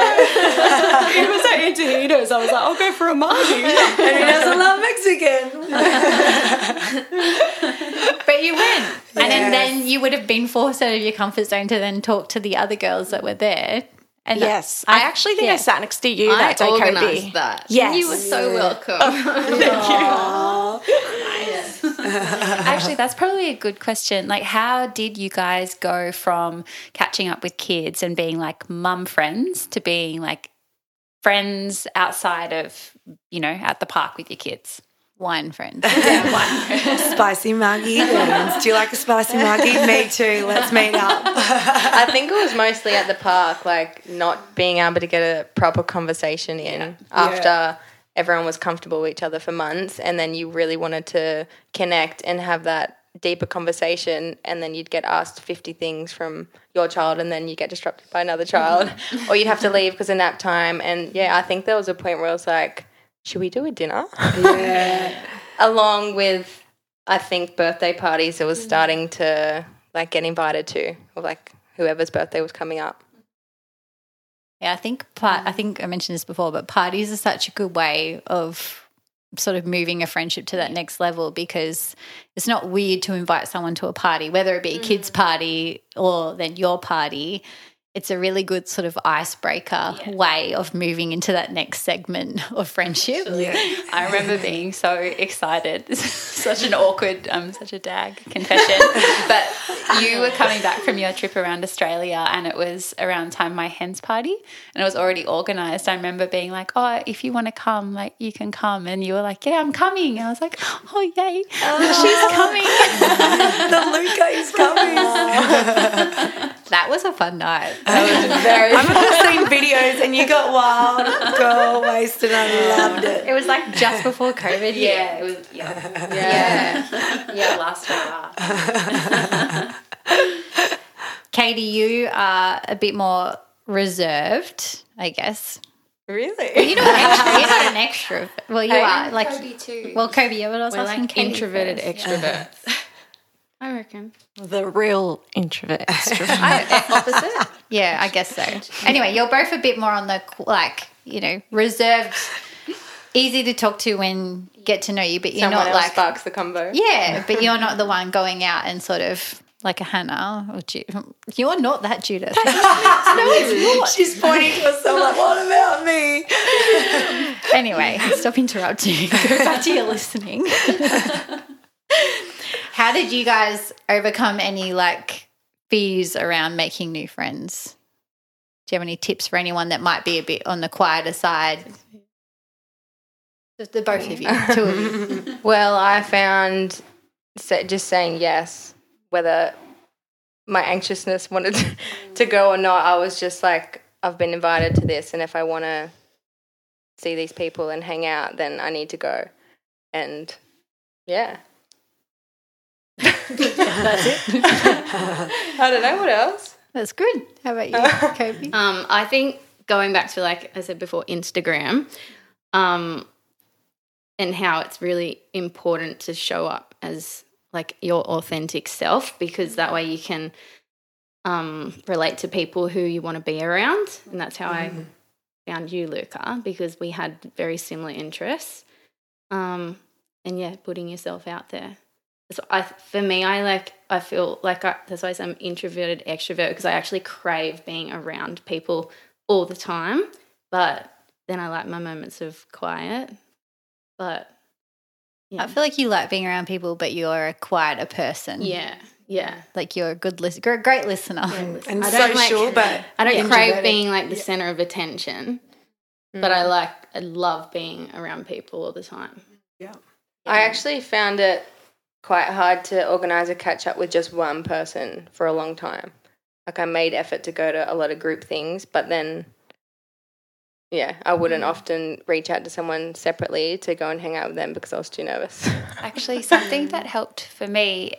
It was at Antojitos. I was like, I'll go for a margie. And he doesn't love Mexican. But you went. Yes. And then you would have been forced out of your comfort zone to then talk to the other girls that were there. And yes. I actually think I sat next to you that day, Kobe. I organised that. Yes. You were so welcome. Thank you. Actually, that's probably a good question. Like, how did you guys go from catching up with kids and being like mum friends to being like friends outside of, at the park with your kids? One friend. Spicy muggy. Do you like a spicy muggy? Me too. Let's meet up. I think it was mostly at the park, like not being able to get a proper conversation in after everyone was comfortable with each other for months, and then you really wanted to connect and have that deeper conversation, and then you'd get asked 50 things from your child, and then you get disrupted by another child, or you'd have to leave because of nap time. And I think there was a point where I was like, should we do a dinner? Yeah. Along with, I think, birthday parties, it was starting to like get invited to, or like whoever's birthday was coming up. Yeah, I think I mentioned this before, but parties are such a good way of sort of moving a friendship to that next level, because it's not weird to invite someone to a party, whether it be a kid's party or then your party. It's a really good sort of icebreaker way of moving into that next segment of friendship. I remember being so excited. This is such an awkward, such a dag confession. But you were coming back from your trip around Australia, and it was around time of my hen's party, and it was already organised. I remember being like, oh, if you want to come, like you can come. And you were like, yeah, I'm coming. And I was like, oh, yay, she's coming. The Luca is coming. That was a fun night. I've all seen videos, and you got wild, girl, wasted. I loved it. It was like just before COVID. Yeah, it was. Yeah, last year. Katie, you are a bit more reserved, I guess. Really? Well, you're not an extrovert. Well, you are. Like, Kobe too. well, Kobe, yeah, but I was We're asking like Katie introverted first. extroverts. I reckon. The real introvert extrovert. Opposite. Yeah, I guess so. Anyway, you're both a bit more on the, reserved, easy to talk to when you get to know you, but you're Someone not else like, sparks the combo. yeah, but you're not the one going out and sort of like a Hannah or you're not that Judith. No, it's not. She's pointing to herself like, what about me? Anyway, stop interrupting. Go back to your listening. How did you guys overcome any fears around making new friends? Do you have any tips for anyone that might be a bit on the quieter side? The both of you, two of you. Well, I found just saying yes, whether my anxiousness wanted to go or not, I was just like, I've been invited to this, and if I want to see these people and hang out, then I need to go. And yeah. That's it. I don't know what else. That's good. How about you, Kobe? I think going back to, like I said before, Instagram, and how it's really important to show up as like your authentic self, because that way you can relate to people who you want to be around. And that's how I found you, Luca, because we had very similar interests. And yeah, putting yourself out there. So I feel like that's why I'm introverted extrovert, because I actually crave being around people all the time, but then I like my moments of quiet. But yeah. I feel like you like being around people, but you're a quieter person. Yeah. Like you're a good listener, a great listener. And I don't social, but I don't crave introverted. being like the center of attention, but I love being around people all the time. Yeah. I actually found it quite hard to organise a catch-up with just one person for a long time. Like, I made effort to go to a lot of group things, but then, I wouldn't often reach out to someone separately to go and hang out with them because I was too nervous. Actually, something that helped for me,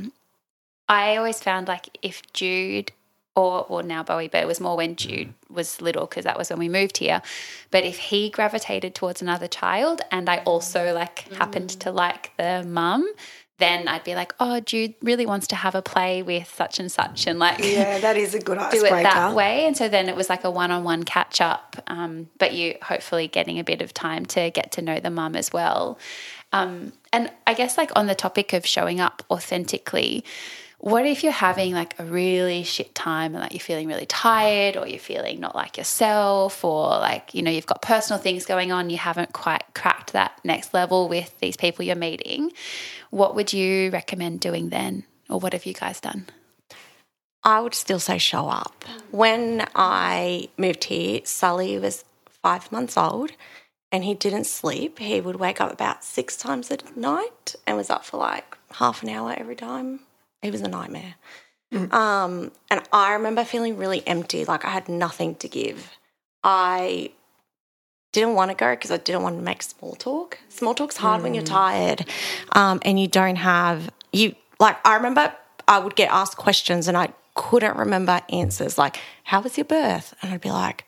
I always found like if Jude or now Bowie, but it was more when Jude was little because that was when we moved here. But if he gravitated towards another child and I also happened to like the mum, then I'd be like, oh, Jude really wants to have a play with such and such, and yeah, that is a good do icebreaker. it that way. And so then it was like a one-on-one catch up, but you hopefully getting a bit of time to get to know the mum as well. And I guess on the topic of showing up authentically, what if you're having a really shit time and you're feeling really tired, or you're feeling not like yourself, or you've got personal things going on, you haven't quite cracked that next level with these people you're meeting? What would you recommend doing then, or what have you guys done? I would still say show up. When I moved here, Sully was 5 months old and he didn't sleep. He would wake up about 6 times a night and was up for like half an hour every time. It was a nightmare. And I remember feeling really empty, like I had nothing to give. I didn't want to go because I didn't want to make small talk. Small talk's hard when you're tired and you don't have I remember I would get asked questions and I couldn't remember answers, like, how was your birth? And I'd be like,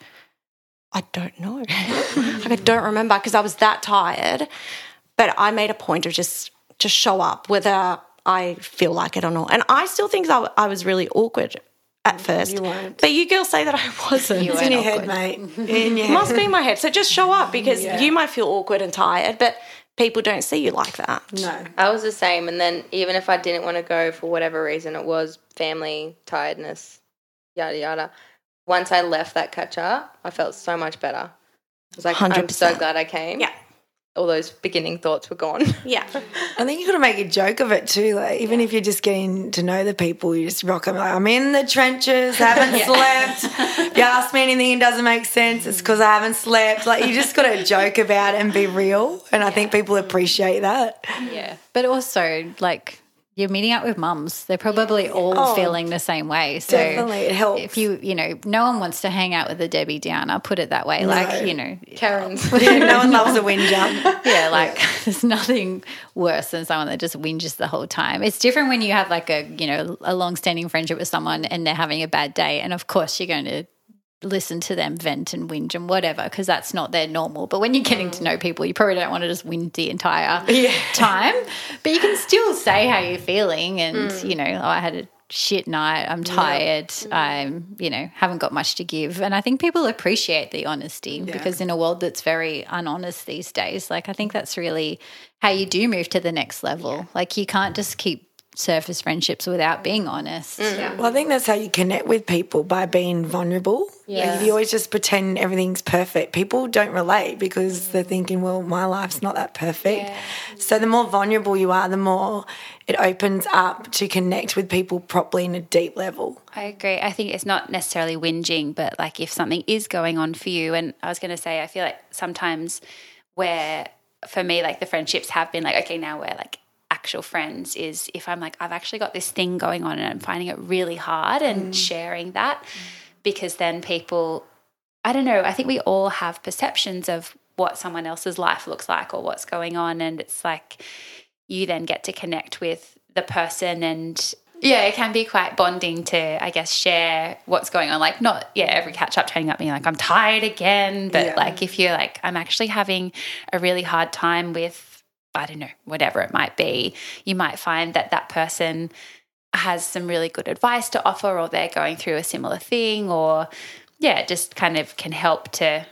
I don't know. Like, I don't remember because I was that tired. But I made a point of just show up whether I feel like it or not. And I still think I was really awkward at first. You weren't. But you girls say that I wasn't. It's in your head, mate. In your head. Must be in my head. So just show up because you might feel awkward and tired, but people don't see you like that. No. I was the same. And then even if I didn't want to go for whatever reason, it was family, tiredness, yada, yada. Once I left that catch-up, I felt so much better. I was like, 100%. I'm so glad I came. Yeah. All those beginning thoughts were gone. Yeah. I think you got to make a joke of it too. Like, even if you're just getting to know the people, you just rock them. Like, I'm in the trenches, haven't slept. If you ask me anything, it doesn't make sense. It's because I haven't slept. Like, you just got to joke about it and be real. And I think people appreciate that. Yeah. But also, like, you're meeting up with mums. They're probably all feeling the same way. So definitely, it helps. If no one wants to hang out with a Debbie Downer, put it that way. No. Like, Karen's. No one loves a whinger. Yeah, like there's nothing worse than someone that just whinges the whole time. It's different when you have like a long-standing friendship with someone and they're having a bad day, and of course you're going to listen to them vent and whinge and whatever because that's not their normal. But when you're getting to know people, you probably don't want to just whinge the entire time. But you can still say how you're feeling and, I had a shit night, I'm tired, I'm, haven't got much to give. And I think people appreciate the honesty because in a world that's very unhonest these days, like I think that's really how you do move to the next level. Yeah. Like you can't just keep surface friendships without being honest. Well, I think that's how you connect with people, by being vulnerable. Like, if you always just pretend everything's perfect, people don't relate because they're thinking, well, my life's not that perfect. So the more vulnerable you are, the more it opens up to connect with people properly in a deep level. I agree. I think it's not necessarily whinging, but like if something is going on for you, and I was going to say, I feel like sometimes where for me, like the friendships have been like, okay, now we're like actual friends, is if I'm like, I've actually got this thing going on and I'm finding it really hard and sharing that because then people, I don't know, I think we all have perceptions of what someone else's life looks like or what's going on, and it's like you then get to connect with the person and it can be quite bonding to, I guess, share what's going on. Like not, every catch up turning up being like, I'm tired again, but like if you're like, I'm actually having a really hard time with, I don't know, whatever it might be, you might find that that person has some really good advice to offer or they're going through a similar thing or, just kind of can help to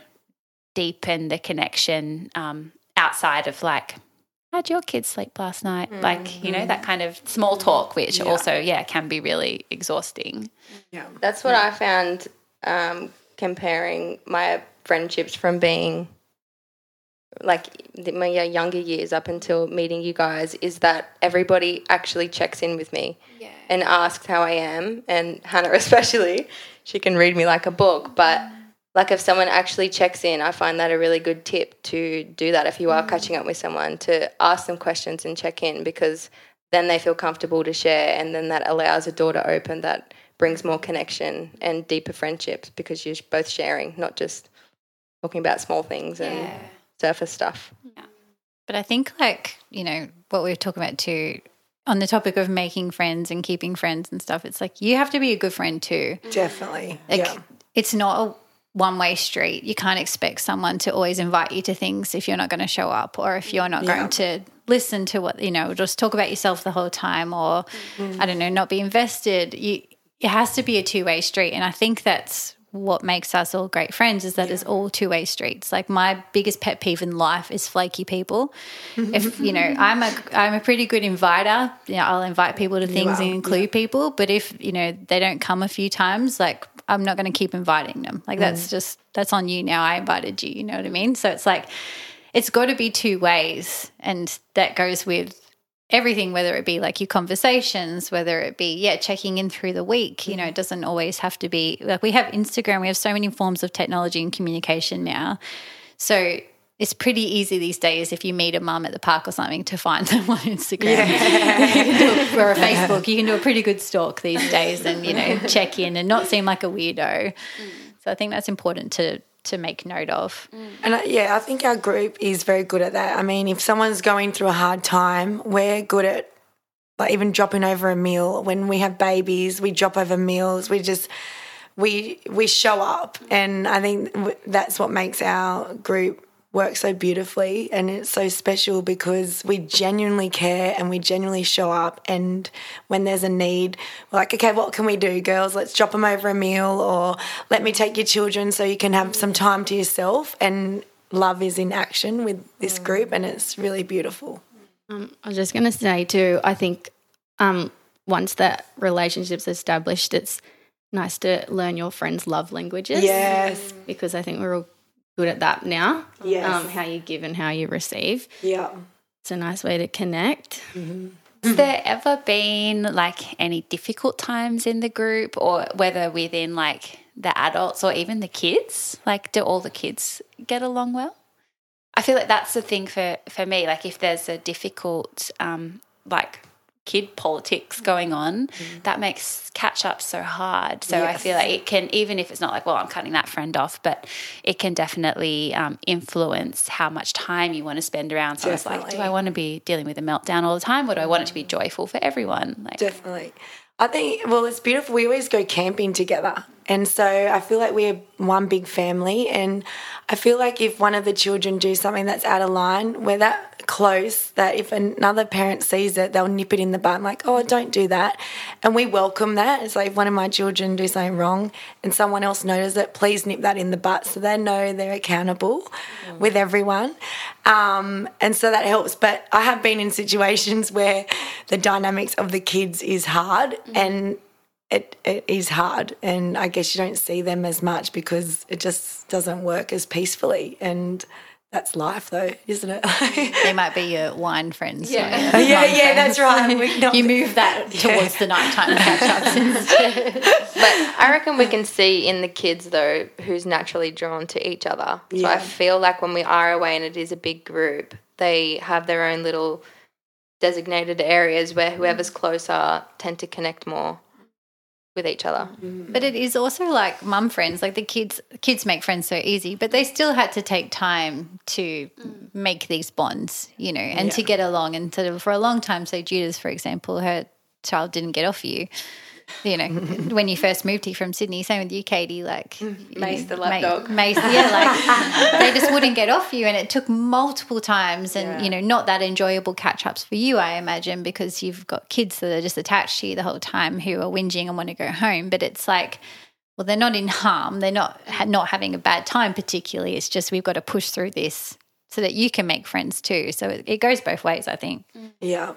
deepen the connection outside of like, how'd your kids sleep last night? Like, that kind of small talk, which also, can be really exhausting. Yeah. That's what I found comparing my friendships from being like my younger years up until meeting you guys, is that everybody actually checks in with me and asks how I am. And Hannah especially, she can read me like a book. But like if someone actually checks in, I find that a really good tip to do that if you are catching up with someone, to ask them questions and check in, because then they feel comfortable to share, and then that allows a door to open that brings more connection and deeper friendships because you're both sharing, not just talking about small things and surface stuff. Yeah. But I think like, what we were talking about too, on the topic of making friends and keeping friends and stuff, it's like you have to be a good friend too. Definitely. Like it's not a one-way street. You can't expect someone to always invite you to things if you're not going to show up or if you're not going to listen to what, just talk about yourself the whole time or, I don't know, not be invested. It has to be a two-way street, and I think that's what makes us all great friends, is that it's all two-way streets. Like my biggest pet peeve in life is flaky people. If I'm a pretty good inviter, I'll invite people to things and include people, but if they don't come a few times, like I'm not going to keep inviting them. Like that's on you now. I invited you, you know what I mean? So it's like it's got to be two ways, and that goes with everything, whether it be like your conversations, whether it be, checking in through the week. You know, it doesn't always have to be like, we have Instagram, we have so many forms of technology and communication now. So it's pretty easy these days if you meet a mum at the park or something to find them on Instagram. Or a Facebook. You can do a pretty good stalk these days and, you know, check in and not seem like a weirdo. So I think that's important to make note of. And I think our group is very good at that. I mean, if someone's going through a hard time, we're good at like even dropping over a meal. When we have babies, we drop over meals. We show up, and I think that's what makes our group work so beautifully, and it's so special because we genuinely care and we genuinely show up, and when there's a need, we're like, okay, what can we do, girls? Let's drop them over a meal, or let me take your children so you can have some time to yourself. And love is in action with this group, and it's really beautiful. I was just going to say too, I think once that relationship's established, it's nice to learn your friends' love languages. Yes. Because I think we're all good at that now. Yes. How you give and how you receive. Yeah. It's a nice way to connect. Has there ever been like any difficult times in the group, or whether within like the adults or even the kids? Like, do all the kids get along well? I feel like that's the thing for me. Like, if there's a difficult like kid politics going on, that makes catch up so hard. So I feel like it can, even if it's not like, well, I'm cutting that friend off, but it can definitely influence how much time you want to spend around. So it's like, do I want to be dealing with a meltdown all the time, or do I want it to be joyful for everyone? Like, definitely. I think, well, it's beautiful. We always go camping together. And so I feel like we're one big family, and I feel like if one of the children do something that's out of line, we're that close that if another parent sees it, they'll nip it in the butt, like, oh, don't do that. And we welcome that. It's like if one of my children do something wrong and someone else notices it, please nip that in the butt, so they know they're accountable with everyone. And so that helps. But I have been in situations where the dynamics of the kids is hard, and it is hard, and I guess you don't see them as much because it just doesn't work as peacefully, and that's life though, isn't it? They might be your wine friends. Yeah, that's right. You move that towards the nighttime catch-ups instead. But I reckon we can see in the kids, though, who's naturally drawn to each other. So I feel like when we are away and it is a big group, they have their own little designated areas where whoever's closer tend to connect more with each other. But it is also like mum friends, like the kids make friends so easy, but they still had to take time to make these bonds, you know, and to get along. And sort of for a long time, so Judith, for example, her child didn't get off you. You know, when you first moved here from Sydney, same with you, Katie, like Mace the lap dog. Mace, like they just wouldn't get off you, and it took multiple times, and you know, not that enjoyable catch-ups for you, I imagine, because you've got kids that are just attached to you the whole time who are whinging and want to go home. But it's like, well, they're not in harm, they're not having a bad time particularly. It's just we've got to push through this so that you can make friends too. So it goes both ways, I think. Yeah.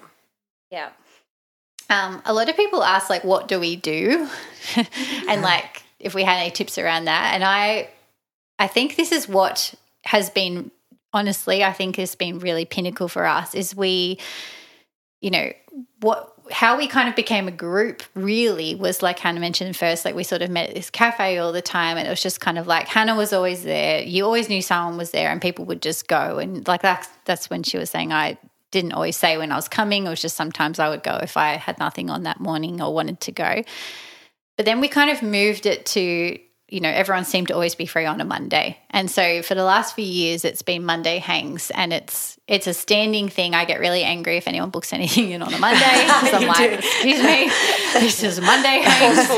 A lot of people ask, like, what do we do? And, like, if we had any tips around that. And I think this is what has been, honestly, I think has been really pinnacle for us is we, you know, how we kind of became a group really was, like Hannah mentioned first, like we sort of met at this cafe all the time, and it was just kind of like Hannah was always there. You always knew someone was there and people would just go. And, like, that's when she was saying I didn't always say when I was coming. It was just sometimes I would go if I had nothing on that morning or wanted to go. But then we kind of moved it to, you know, everyone seemed to always be free on a Monday. And so for the last few years it's been Monday hangs, and it's a standing thing. I get really angry if anyone books anything in on a Monday because I'm like, excuse me, this is Monday hangs.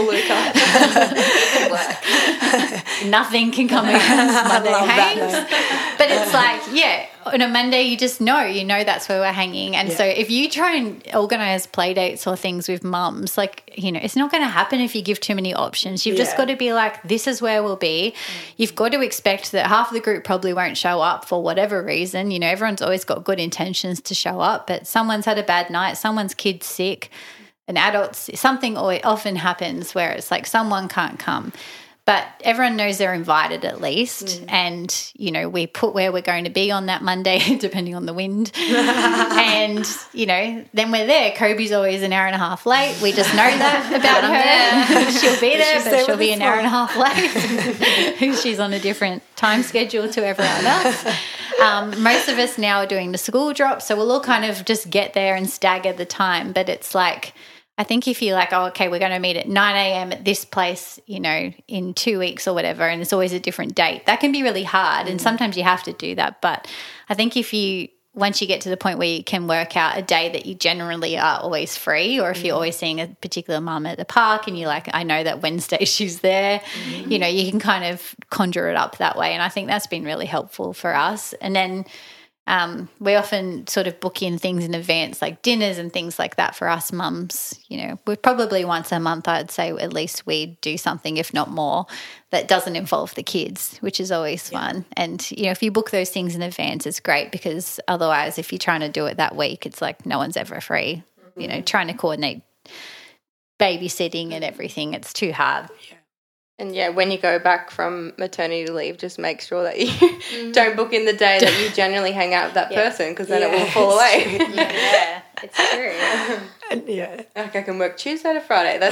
Nothing can come against Monday hangs. But it's like, on a Monday you just know, that's where we're hanging. And so if you try and organise play dates or things with mums, like, you know, it's not going to happen if you give too many options. You've just got to be like, this is where we'll be. You've got to expect that half the group probably won't show up for whatever reason. You know, everyone's always got good intentions to show up, but someone's had a bad night, someone's kid's sick, an adult, something often happens where it's like someone can't come. but everyone knows they're invited at least. And, you know, we put where we're going to be on that Monday, depending on the wind. And, you know, then we're there. Kobe's always an hour and a half late. We just know that about her. She'll be there, but she'll be an hour and a half late. She's on a different time schedule to everyone else. Most of us now are doing the school drop, so we'll all kind of just get there and stagger the time. But it's like, I think if you're like, oh, okay, we're going to meet at 9 a.m. at this place, you know, in 2 weeks or whatever, and it's always a different date, that can be really hard. And sometimes you have to do that. But I think once you get to the point where you can work out a day that you generally are always free, or if you're always seeing a particular mum at the park and you're like, I know that Wednesday she's there, you know, you can kind of conjure it up that way. And I think that's been really helpful for us. And then we often sort of book in things in advance, like dinners and things like that for us mums. You know, we're probably once a month, I'd say at least we do something, if not more, that doesn't involve the kids, which is always fun. And, you know, if you book those things in advance, it's great, because otherwise if you're trying to do it that week, it's like no one's ever free. You know, trying to coordinate babysitting and everything, it's too hard. And yeah, when you go back from maternity leave, just make sure that you don't book in the day that you generally hang out with that person, because then it will fall away. Yeah, it's true. Yeah. Like I can work Tuesday to Friday. That's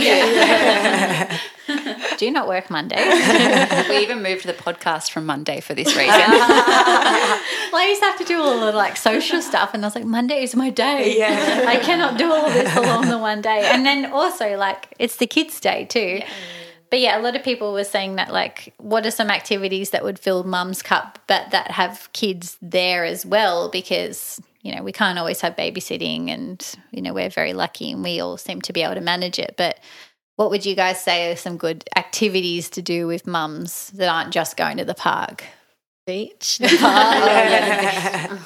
it. Do not work Monday. We even moved the podcast from Monday for this reason. Well, I used to have to do all the like social stuff, and I was like, Monday is my day. Yeah. I cannot do all this along the one day. And then also like it's the kids' day too. Yeah. But yeah, a lot of people were saying that, like, what are some activities that would fill mum's cup but that have kids there as well? Because, you know, we can't always have babysitting, and, you know, we're very lucky and we all seem to be able to manage it. But what would you guys say are some good activities to do with mums that aren't just going to the park? Beach. The park.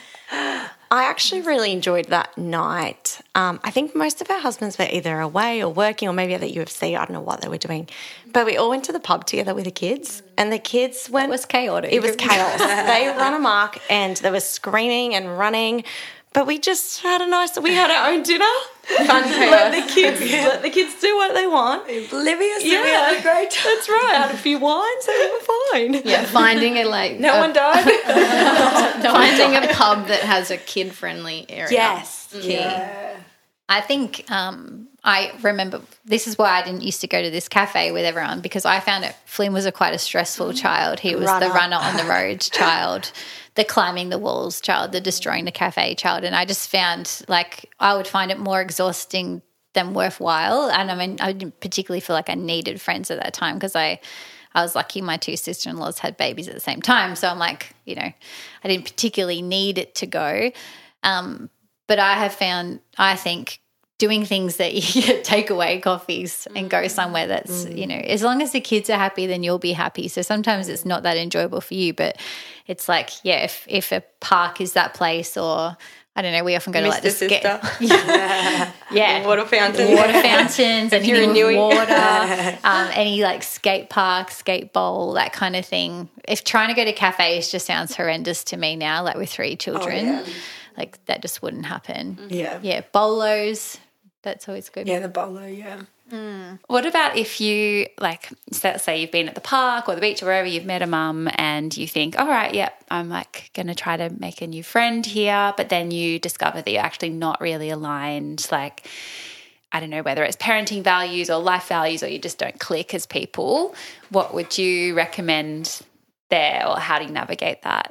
I actually really enjoyed that night. I think most of our husbands were either away or working, or maybe at the UFC. I don't know what they were doing. But we all went to the pub together with the kids, and the kids went... It was chaotic. It was chaos. They run amok, and they were screaming and running. But we just had we had our own dinner. Fun chaos. Let the kids do what they want. Oblivious. Yeah, we had a great time. That's right. I had a few wines, and we were fine. Yeah, finding a like No one died. finding a pub that has a kid-friendly area. Yes. Yeah. I think I remember this is why I didn't used to go to this cafe with everyone, because I found Flynn was quite a stressful child. He was the runner on the road child, the climbing the walls child, the destroying the cafe child. And I just found like I would find it more exhausting than worthwhile. And I mean, I didn't particularly feel like I needed friends at that time, because I was lucky my two sister-in-laws had babies at the same time. So I'm like, you know, I didn't particularly need it to go. But I have found, I think, doing things that you get takeaway coffees and go somewhere that's, you know, as long as the kids are happy, then you'll be happy. So sometimes it's not that enjoyable for you, but it's like, yeah, if a park is that place, or I don't know, we often go to like the Sister. yeah, Water fountain. water fountains, anything with Newey. water, any like skate park, skate bowl, that kind of thing. If trying to go to cafes just sounds horrendous to me now, like with 3 children, like that just wouldn't happen. Yeah. Yeah, bolos, that's always good. Yeah, the bolo, yeah. What about if you, like, say you've been at the park or the beach or wherever, you've met a mum and you think, all right, yep, I'm like going to try to make a new friend here, but then you discover that you're actually not really aligned, like, I don't know, whether it's parenting values or life values, or you just don't click as people. What would you recommend there, or how do you navigate that?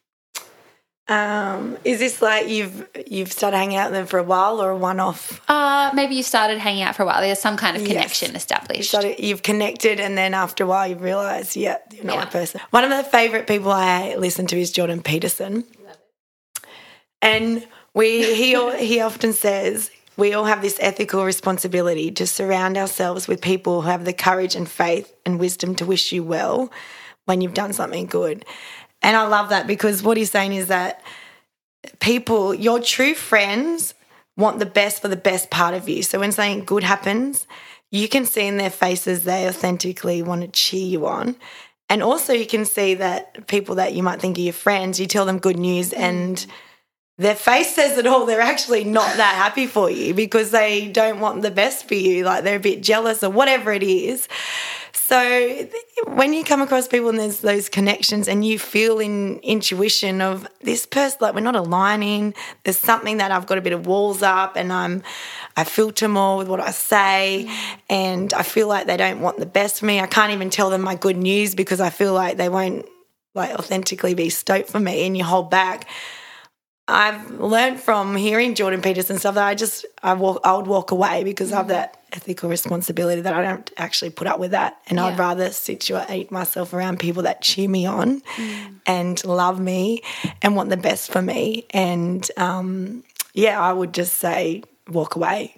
Is this like you've started hanging out with them for a while, or a one-off? Maybe you've started hanging out for a while. There's some kind of connection established. You've connected, and then after a while you've realised, you're not my person. One of my favourite people I listen to is Jordan Peterson. And he often says we all have this ethical responsibility to surround ourselves with people who have the courage and faith and wisdom to wish you well when you've done something good. And I love that, because what he's saying is that people, your true friends, want the best for the best part of you. So when something good happens, you can see in their faces they authentically want to cheer you on. And also you can see that people that you might think are your friends, you tell them good news and their face says it all. They're actually not that happy for you because they don't want the best for you. Like they're a bit jealous or whatever it is. So when you come across people and there's those connections and you feel in intuition of this person, like we're not aligning, there's something that I've got a bit of walls up and I filter more with what I say and I feel like they don't want the best for me. I can't even tell them my good news because I feel like they won't like authentically be stoked for me and you hold back. I've learned from hearing Jordan Peterson stuff that I would walk away because I have that ethical responsibility that I don't actually put up with that. And I'd rather situate myself around people that cheer me on and love me and want the best for me. And, I would just say walk away.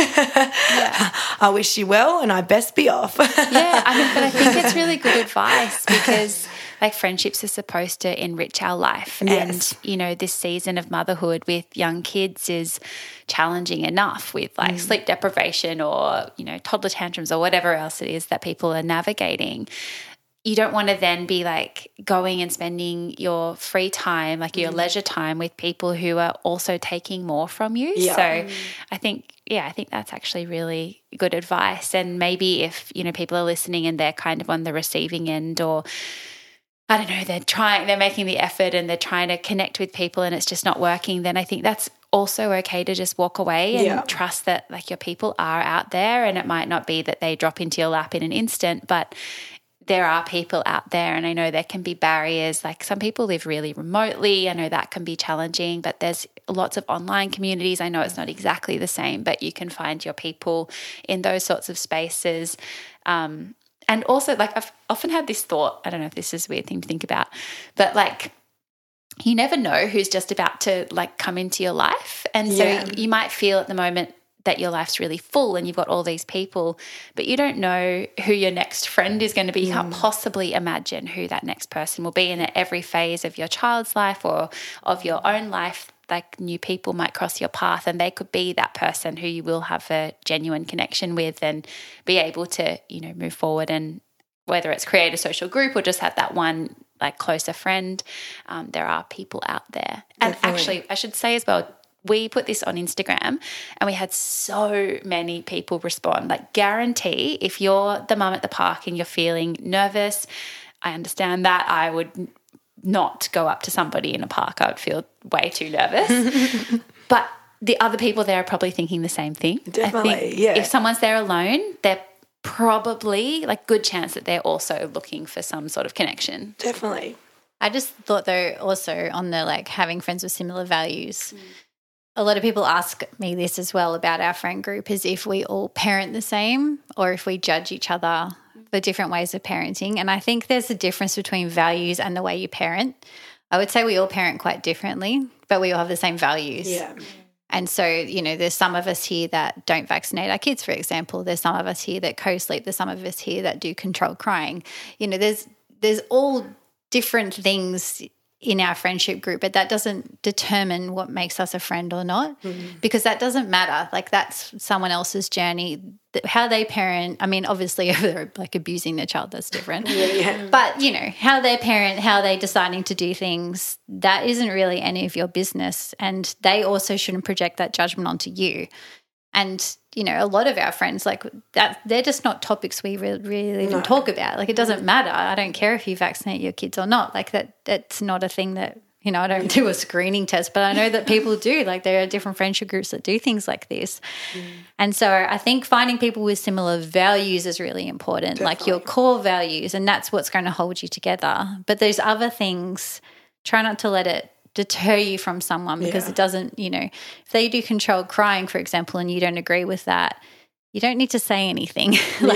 I wish you well and I best be off. But I think it's really good advice because like friendships are supposed to enrich our life. Yes. And, this season of motherhood with young kids is challenging enough with like sleep deprivation or, toddler tantrums or whatever else it is that people are navigating. You don't want to then be like going and spending your free time, like your leisure time with people who are also taking more from you. Yeah. So I think that's actually really good advice. And maybe if, people are listening and they're kind of on the receiving end or I don't know, they're making the effort and they're trying to connect with people and it's just not working, then I think that's also okay to just walk away and trust that like your people are out there and it might not be that they drop into your lap in an instant, but there are people out there and I know there can be barriers. Like some people live really remotely. I know that can be challenging, but there's lots of online communities. I know it's not exactly the same, but you can find your people in those sorts of spaces. And also, like, I've often had this thought, I don't know if this is a weird thing to think about, but, like, you never know who's just about to, like, come into your life. And so you might feel at the moment that your life's really full and you've got all these people, but you don't know who your next friend is going to be. You can't possibly imagine who that next person will be. And at every phase of your child's life or of your own life, like new people might cross your path and they could be that person who you will have a genuine connection with and be able to, move forward and whether it's create a social group or just have that one like closer friend, there are people out there. And actually, I should say as well, we put this on Instagram and we had so many people respond. Like guarantee if you're the mum at the park and you're feeling nervous, I understand that. I would not go up to somebody in a park. I would feel way too nervous. But the other people there are probably thinking the same thing. Definitely, I think yeah. If someone's there alone, they're probably like good chance that they're also looking for some sort of connection. Definitely. I just thought though also on the like having friends with similar values, a lot of people ask me this as well about our friend group is if we all parent the same or if we judge each other for different ways of parenting. And I think there's a difference between values and the way you parent. I would say we all parent quite differently, but we all have the same values. Yeah. And so, there's some of us here that don't vaccinate our kids, for example. There's some of us here that co-sleep. There's some of us here that do controlled crying. There's all different things in our friendship group, but that doesn't determine what makes us a friend or not because that doesn't matter. Like that's someone else's journey. How they parent, I mean, obviously if they're like abusing their child, that's different. But, how they parent, how they're deciding to do things, that isn't really any of your business. And they also shouldn't project that judgment onto you. And, a lot of our friends, like that, they're just not topics we really even talk about. Like it doesn't matter. I don't care if you vaccinate your kids or not. Like that's not a thing that, I don't do a screening test, but I know that people do. Like there are different friendship groups that do things like this. And so I think finding people with similar values is really important, Definitely. like your core values, and that's what's going to hold you together. But those other things, try not to let it deter you from someone because it doesn't, if they do controlled crying, for example, and you don't agree with that, you don't need to say anything.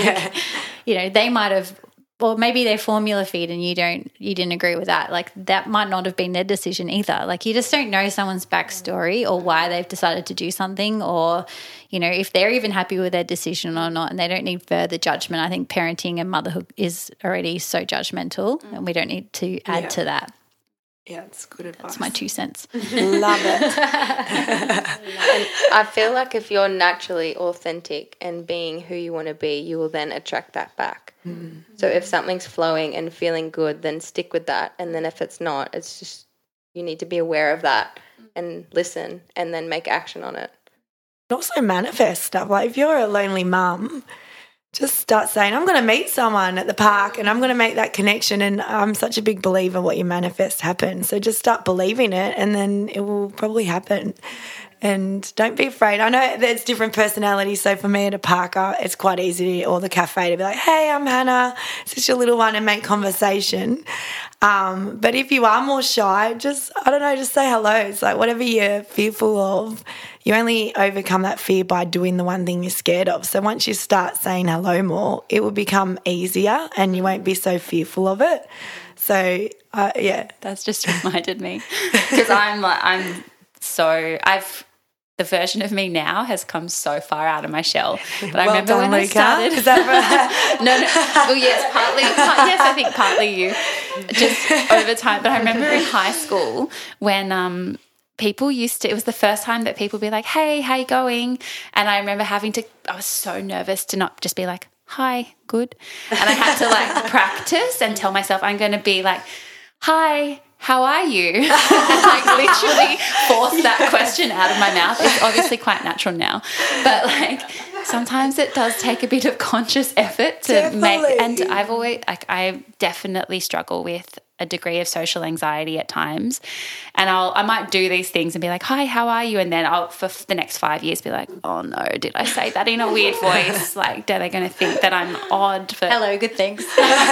They might have, or maybe they formula feed and you didn't agree with that. Like that might not have been their decision either. Like you just don't know someone's backstory or why they've decided to do something or, if they're even happy with their decision or not, and they don't need further judgment. I think parenting and motherhood is already so judgmental and we don't need to add to that. Yeah, it's good advice. That's my 2 cents. Love it. And I feel like if you're naturally authentic and being who you want to be, you will then attract that back. So if something's flowing and feeling good, then stick with that. And then if it's not, it's just you need to be aware of that and listen and then make action on it. Also manifest stuff. Like if you're a lonely mum, just start saying, I'm going to meet someone at the park and I'm going to make that connection. And I'm such a big believer what you manifest happens. So just start believing it and then it will probably happen. And don't be afraid. I know there's different personalities. So for me at a park, it's quite easy, or the cafe, to be like, hey, I'm Hannah. It's just your little one, and make conversation. But if you are more shy, just say hello. It's like whatever you're fearful of, you only overcome that fear by doing the one thing you're scared of. So once you start saying hello more, it will become easier and you won't be so fearful of it. So, yeah. That's just reminded me because the version of me now has come so far out of my shell. But I remember when I started. Is that No. Well, yes, yes, I think partly you, just over time. But I remember in high school when people it was the first time that people would be like, hey, how you going? And I remember I was so nervous to not just be like, hi, good. And I had to like practice and tell myself I'm going to be like, hi, how are you? And like literally force that question out of my mouth. It's obviously quite natural now. But like sometimes it does take a bit of conscious effort to make, and I definitely struggle with a degree of social anxiety at times. And I might do these things and be like, hi, how are you? And then I'll, for the next 5 years, be like, oh no, did I say that in a weird voice? Like, are they going to think that I'm odd? Hello, good thanks.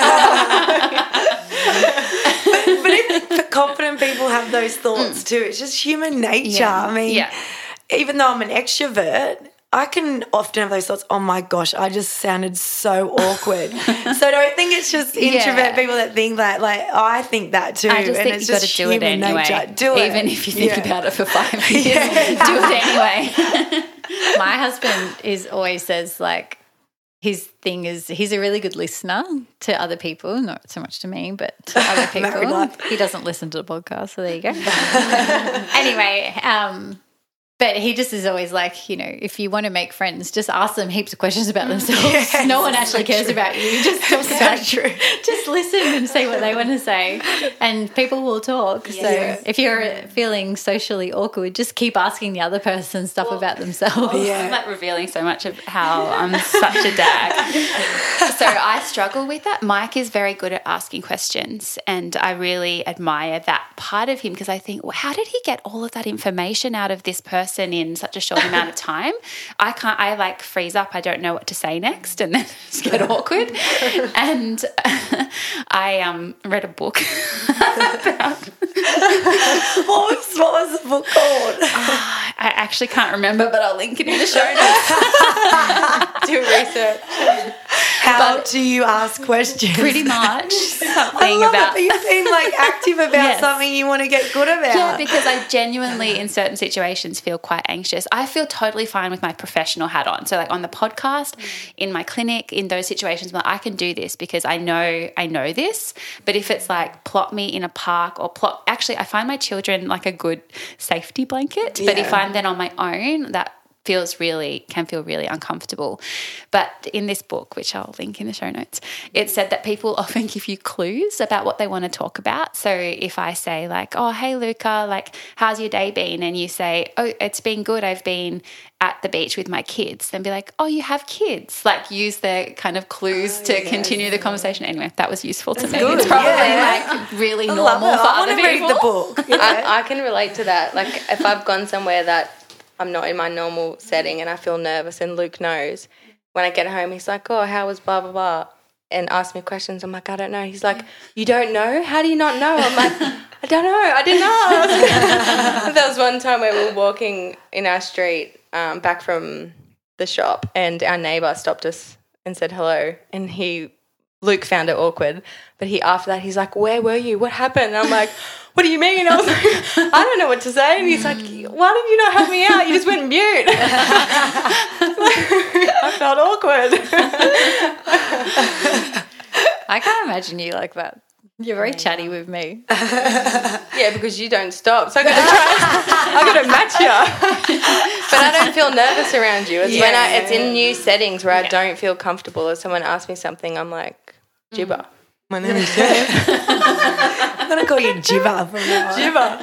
But confident people have those thoughts too. It's just human nature. Yeah. I mean, even though I'm an extrovert, I can often have those thoughts, oh my gosh, I just sounded so awkward. So don't think it's just introvert people that think that. Like, I think that too. I just think it's you've got to do it anyway. Nature. Do it. Even if you think about it for 5 years, do it anyway. My husband always says, like, his thing is he's a really good listener to other people, not so much to me, but to other people. He doesn't listen to the podcast, so there you go. Anyway, but he just is always like, you know, if you want to make friends, just ask them heaps of questions about themselves. Yes, no one actually cares about you. Just talk about just listen and say what they want to say, and people will talk. Yeah. So if you're feeling socially awkward, just keep asking the other person stuff about themselves. I'm like revealing so much of how I'm such a dag. So I struggle with that. Mike is very good at asking questions, and I really admire that part of him because I think, well, how did he get all of that information out of this person in such a short amount of time? I like freeze up. I don't know what to say next, and then just get awkward. And I read a book about what was the book called? I actually can't remember, but I'll link it in the show notes. Do research. How do you ask questions? Pretty much something I love about. it, but you seem like active about something you want to get good about. Yeah, because I genuinely, in certain situations, feel quite anxious. I feel totally fine with my professional hat on. So, like on the podcast, in my clinic, in those situations, where I can do this because I know this. But if it's like plot me in a park or actually, I find my children like a good safety blanket. But if I'm then on my own, that can feel really uncomfortable. But in this book, which I'll link in the show notes, it said that people often give you clues about what they want to talk about. So if I say like, oh, hey, Luca, like, how's your day been? And you say, oh, it's been good. I've been at the beach with my kids. Then be like, oh, you have kids. Like use the kind of clues to continue the conversation. Anyway, that was useful to me. Good. It's probably like really normal for other people. I want to read the book. I can relate to that. Like if I've gone somewhere that I'm not in my normal setting and I feel nervous, and Luke knows, when I get home he's like, oh, how was blah, blah, blah, and asks me questions. I'm like, I don't know. He's like, you don't know? How do you not know? I'm like, I don't know. I didn't ask. There was one time where we were walking in our street back from the shop, and our neighbour stopped us and said hello, and Luke found it awkward, but after that he's like, where were you? What happened? And I'm like, what do you mean? I was like, I don't know what to say. And he's like, why did you not help me out? You just went mute. I felt awkward. I can't imagine you like that. You're very chatty with me. Yeah, because you don't stop. So I got to match you. But I don't feel nervous around you. It's when it's in new settings where I don't feel comfortable. If someone asks me something, I'm like, gibber. My name is Jeff. I'm going to call you Jibba from now on. Jibba.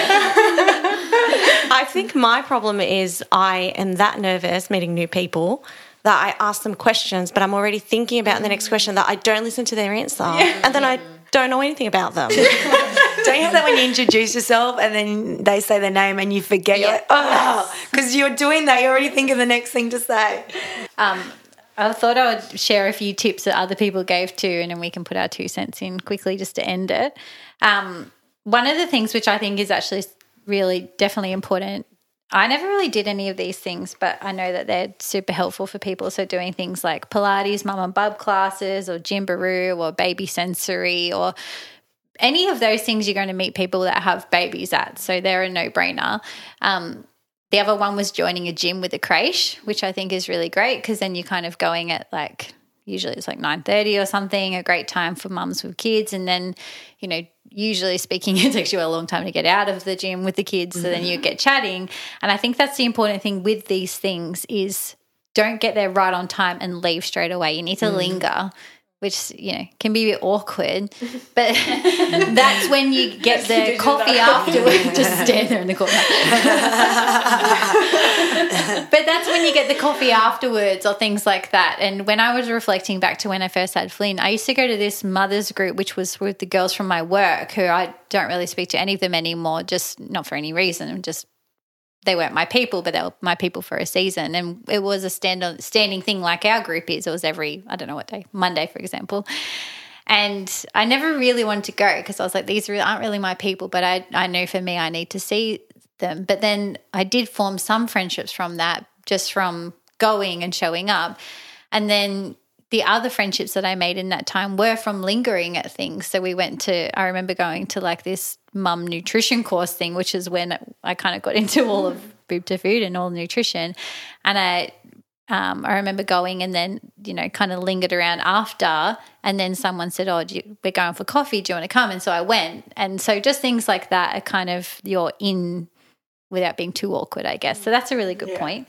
I think my problem is I am that nervous meeting new people that I ask them questions, but I'm already thinking about the next question that I don't listen to their answer. And then I don't know anything about them. Don't you have that when you introduce yourself and then they say their name and you forget? You're like, oh, because you're doing that. You already think of the next thing to say. I thought I would share a few tips that other people gave too, and then we can put our 2 cents in quickly just to end it. One of the things which I think is actually really definitely important, I never really did any of these things, but I know that they're super helpful for people. So doing things like Pilates, mum and bub classes, or Gymbaroo, or baby sensory, or any of those things you're going to meet people that have babies at. So they're a no-brainer. The other one was joining a gym with a creche, which I think is really great because then you're kind of going at like, usually it's like 9:30 or something, a great time for mums with kids. And then, you know, usually speaking, it takes you a long time to get out of the gym with the kids. So then you get chatting. And I think that's the important thing with these things is don't get there right on time and leave straight away. You need to linger, which, you know, can be a bit awkward. But that's when you get the coffee afterwards. Just stand there in the corner. But that's when you get the coffee afterwards or things like that. And when I was reflecting back to when I first had Flynn, I used to go to this mothers group, which was with the girls from my work, who I don't really speak to any of them anymore, just not for any reason, just they weren't my people, but they were my people for a season. And it was a standing thing like our group is. It was every, I don't know what day, Monday, for example. And I never really wanted to go because I was like, these aren't really my people, but I know for me I need to see them. But then I did form some friendships from that, just from going and showing up. And then the other friendships that I made in that time were from lingering at things. So we went to, I remember going to like this mum nutrition course thing, which is when I kind of got into all of boob to food and all nutrition. And I remember going and then, you know, kind of lingered around after, and then someone said, oh, we're going for coffee. Do you want to come? And so I went. And so just things like that are kind of you're in without being too awkward, I guess. So that's a really good point.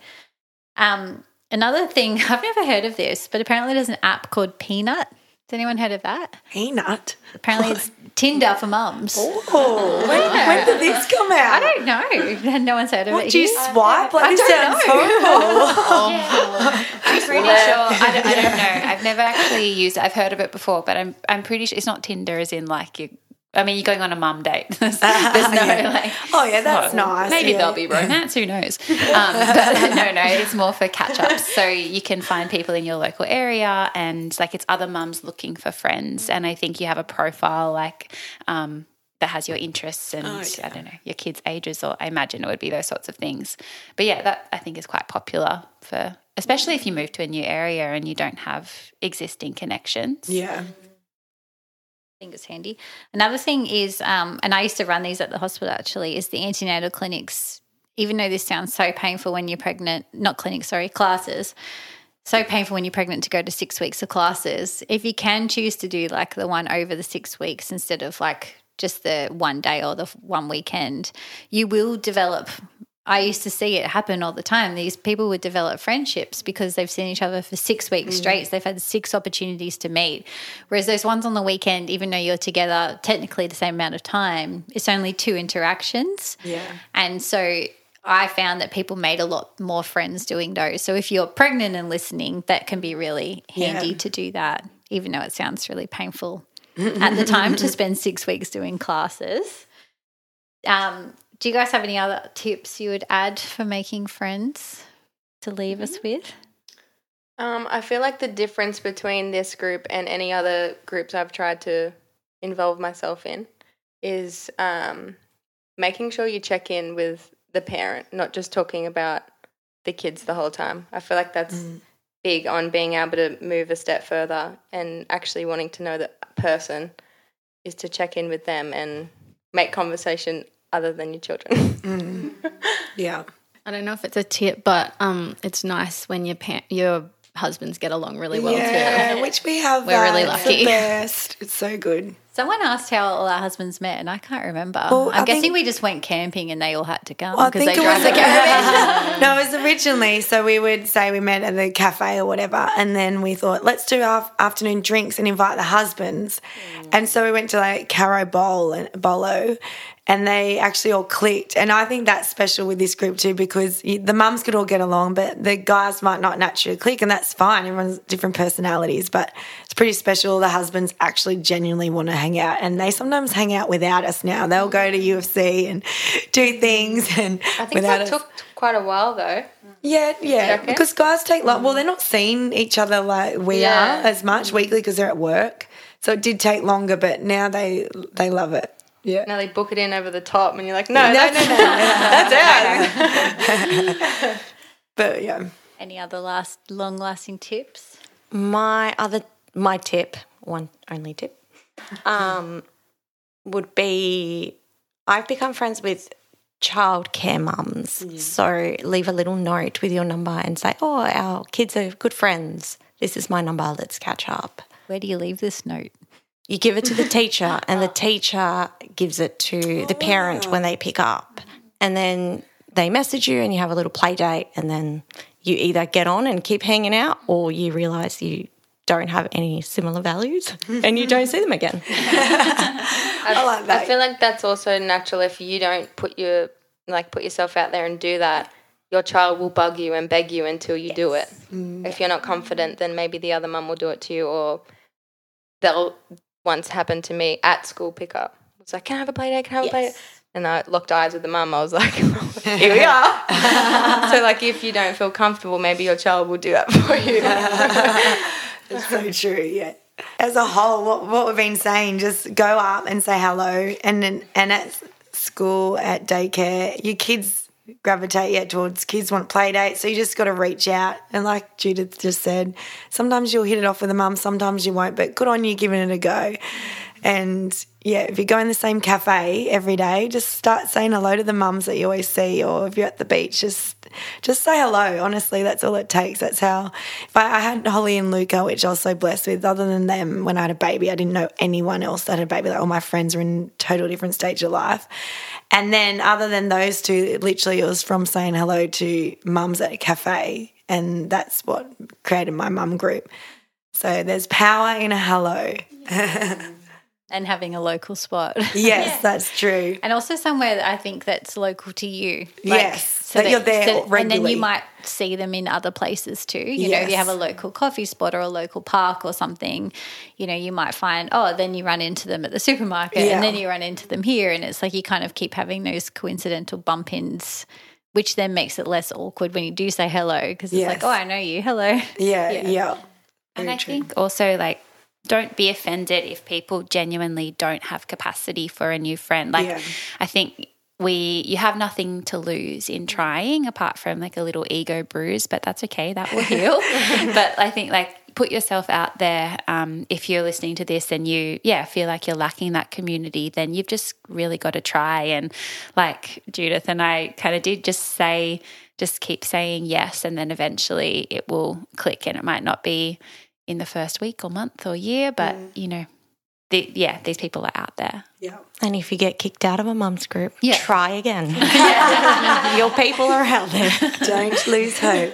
Another thing, I've never heard of this, but apparently there's an app called Peanut. Has anyone heard of that? Peanut? Apparently it's Tinder for mums. Oh, when did this come out? I don't know. No one's heard of it. What, do you swipe? Like, this sounds horrible. I'm pretty sure. I don't know. I've never actually used it. I've heard of it before, but I'm pretty sure it's not Tinder as in like you're going on a mum date. There's no like. Oh yeah, that's nice. Maybe there'll be romance. Who knows? But no, it's more for catch-ups. So you can find people in your local area, and like it's other mums looking for friends. And I think you have a profile like that has your interests and I don't know your kids' ages, or I imagine it would be those sorts of things. But yeah, that I think is quite popular for, especially if you move to a new area and you don't have existing connections. Yeah. I think it's handy. Another thing is, and I used to run these at the hospital actually, is the antenatal clinics. Even though this sounds so painful when you're pregnant, classes, so painful when you're pregnant to go to 6 weeks of classes. If you can choose to do like the one over the 6 weeks instead of like just the one day or the one weekend, you will develop. I used to see it happen all the time. These people would develop friendships because they've seen each other for 6 weeks straight. So they've had 6 opportunities to meet. Whereas those ones on the weekend, even though you're together technically the same amount of time, it's only 2 interactions. Yeah. And so I found that people made a lot more friends doing those. So if you're pregnant and listening, that can be really handy to do that, even though it sounds really painful at the time to spend 6 weeks doing classes. Do you guys have any other tips you would add for making friends to leave us with? I feel like the difference between this group and any other groups I've tried to involve myself in is making sure you check in with the parent, not just talking about the kids the whole time. I feel like that's big on being able to move a step further and actually wanting to know the person is to check in with them and make conversation other than your children. Yeah. I don't know if it's a tip, but it's nice when your husbands get along really well too. Which we have. We're really It's lucky. the best. It's so good. Someone asked how all our husbands met, and I can't remember. Well, I'm I guessing think- we just went camping and they all had to come Well, I because think they it drove was the caravan. No, it was originally, so we would say we met at the cafe or whatever, and then we thought, let's do our afternoon drinks and invite the husbands. And so we went to like Caro Bolo, and they actually all clicked. And I think that's special with this group too, because the mums could all get along, but the guys might not naturally click, and that's fine. Everyone's different personalities, but it's pretty special. The husbands actually genuinely want to hang out, and they sometimes hang out without us now. They'll go to UFC and do things, and I think without that us. took quite a while though. Yeah, reckon? because guys take well, they're not seeing each other like we Yeah. are as much weekly because they're at work. So it did take longer, but now they love it. Yeah. Now they book it in over the top, and you're like, No, that's that's out. But yeah. Any other long-lasting tips? My tip, one only tip, would be I've become friends with childcare mums. So leave a little note with your number and say, oh, our kids are good friends. This is my number. Let's catch up. Where do you leave this note? You give it to the teacher, and the teacher gives it to the parent when they pick up. And then they message you and you have a little play date, and then you either get on and keep hanging out, or you realise you don't have any similar values and you don't see them again. I like that. I feel like that's also natural. If you don't put yourself out there and do that, your child will bug you and beg you until you do it. If you're not confident, then maybe the other mum will do it to you, or they'll once happened to me at school pickup. I was like, can I have a play date? Can I have a play date? And I locked eyes with the mum. I was like, here we are. So, like, if you don't feel comfortable, maybe your child will do that for you. It's so true, yeah. As a whole, what we've been saying, just go up and say hello. And at school, at daycare, your kids gravitate towards kids want play dates, so you just got to reach out. And like Judith just said, sometimes you'll hit it off with a mum, sometimes you won't, but good on you giving it a go. And yeah, if you go in the same cafe every day, just start saying hello to the mums that you always see, or if you're at the beach, just say hello. Honestly, that's all it takes. That's how, if I had Holly and Luca, which I was so blessed with. Other than them, when I had a baby, I didn't know anyone else that had a baby. Like all my friends were in total different stage of life. And then other than those two, literally it was from saying hello to mums at a cafe, and that's what created my mum group. So there's power in a hello. And having a local spot. Yes, that's true. And also somewhere that I think that's local to you. Yes, that you're there regularly. And then you might see them in other places too. You know, if you have a local coffee spot or a local park or something, you know, you might find, then you run into them at the supermarket and then you run into them here. And it's like you kind of keep having those coincidental bump-ins, which then makes it less awkward when you do say hello, because it's like, I know you, hello. Yeah. And I think also, like, don't be offended if people genuinely don't have capacity for a new friend. Like, I think you have nothing to lose in trying, apart from like a little ego bruise, but that's okay. That will heal. But I think, like, put yourself out there. If you're listening to this and you, feel like you're lacking that community, then you've just really got to try. And like Judith and I kind of did, just keep saying yes, and then eventually it will click, and it might not be in the first week or month or year, but you know, these people are out there. Yeah. And if you get kicked out of a mum's group, try again. Your people are out there. Don't lose hope.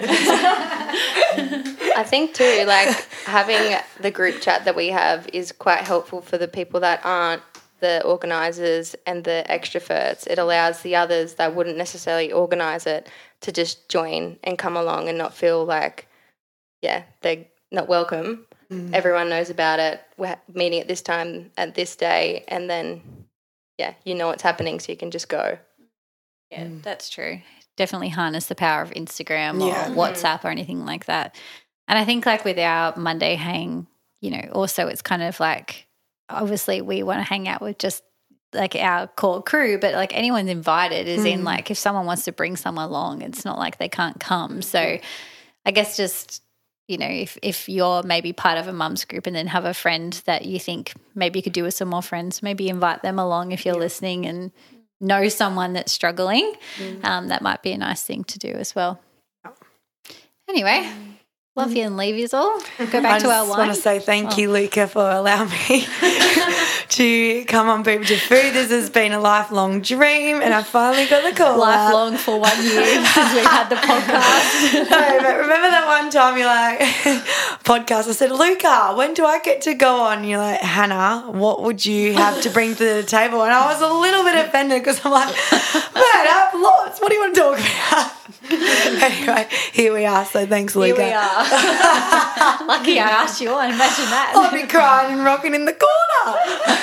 I think too, like, having the group chat that we have is quite helpful for the people that aren't the organisers and the extroverts. It allows the others that wouldn't necessarily organise it to just join and come along and not feel like, they're not welcome. Everyone knows about it. We're meeting at this time, at this day, and then, you know what's happening, so you can just go. Yeah, that's true. Definitely harness the power of Instagram or WhatsApp or anything like that. And I think, like, with our Monday hang, you know, also it's kind of like, obviously we want to hang out with just like our core crew, but like anyone's invited, is in like if someone wants to bring someone along, it's not like they can't come. So I guess just, you know, if you're maybe part of a mum's group and then have a friend that you think maybe you could do with some more friends, maybe invite them along if you're listening and know someone that's struggling. That might be a nice thing to do as well. Anyway, love you and leave you all. Go back to our wine. I just want to say thank you, Luca, for allowing me to to come on Boob to Food. This has been a lifelong dream, and I finally got the call. Lifelong for 1 year since we've had the podcast. No, but remember that one time you're like, podcast, I said, Luca, when do I get to go on? You're like, Hannah, what would you have to bring to the table? And I was a little bit offended because I'm like, man, I have lots. What do you want to talk about? Anyway, here we are. So thanks, Luca. Here we are. Lucky I asked you on. Imagine that. I'll be crying and rocking in the corner.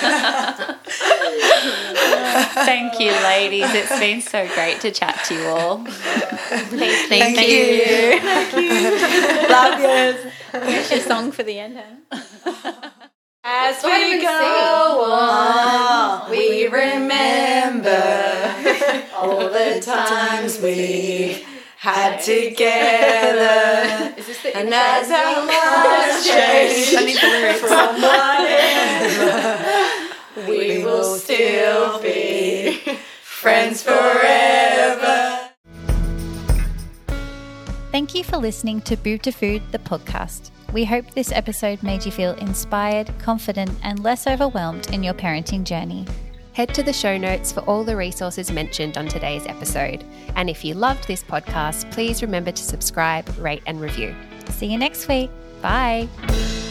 Thank you, ladies. It's been so great to chat to you all. Thank you. Love you. Here's your song for the end, Hannah. As we go on, we remember all the times we had together. Is this the And as our lives change from whatever, we will still be friends forever. Thank you for listening to Boob to Food, the podcast. We hope this episode made you feel inspired, confident, and less overwhelmed in your parenting journey. Head to the show notes for all the resources mentioned on today's episode. And if you loved this podcast, please remember to subscribe, rate, and review. See you next week. Bye.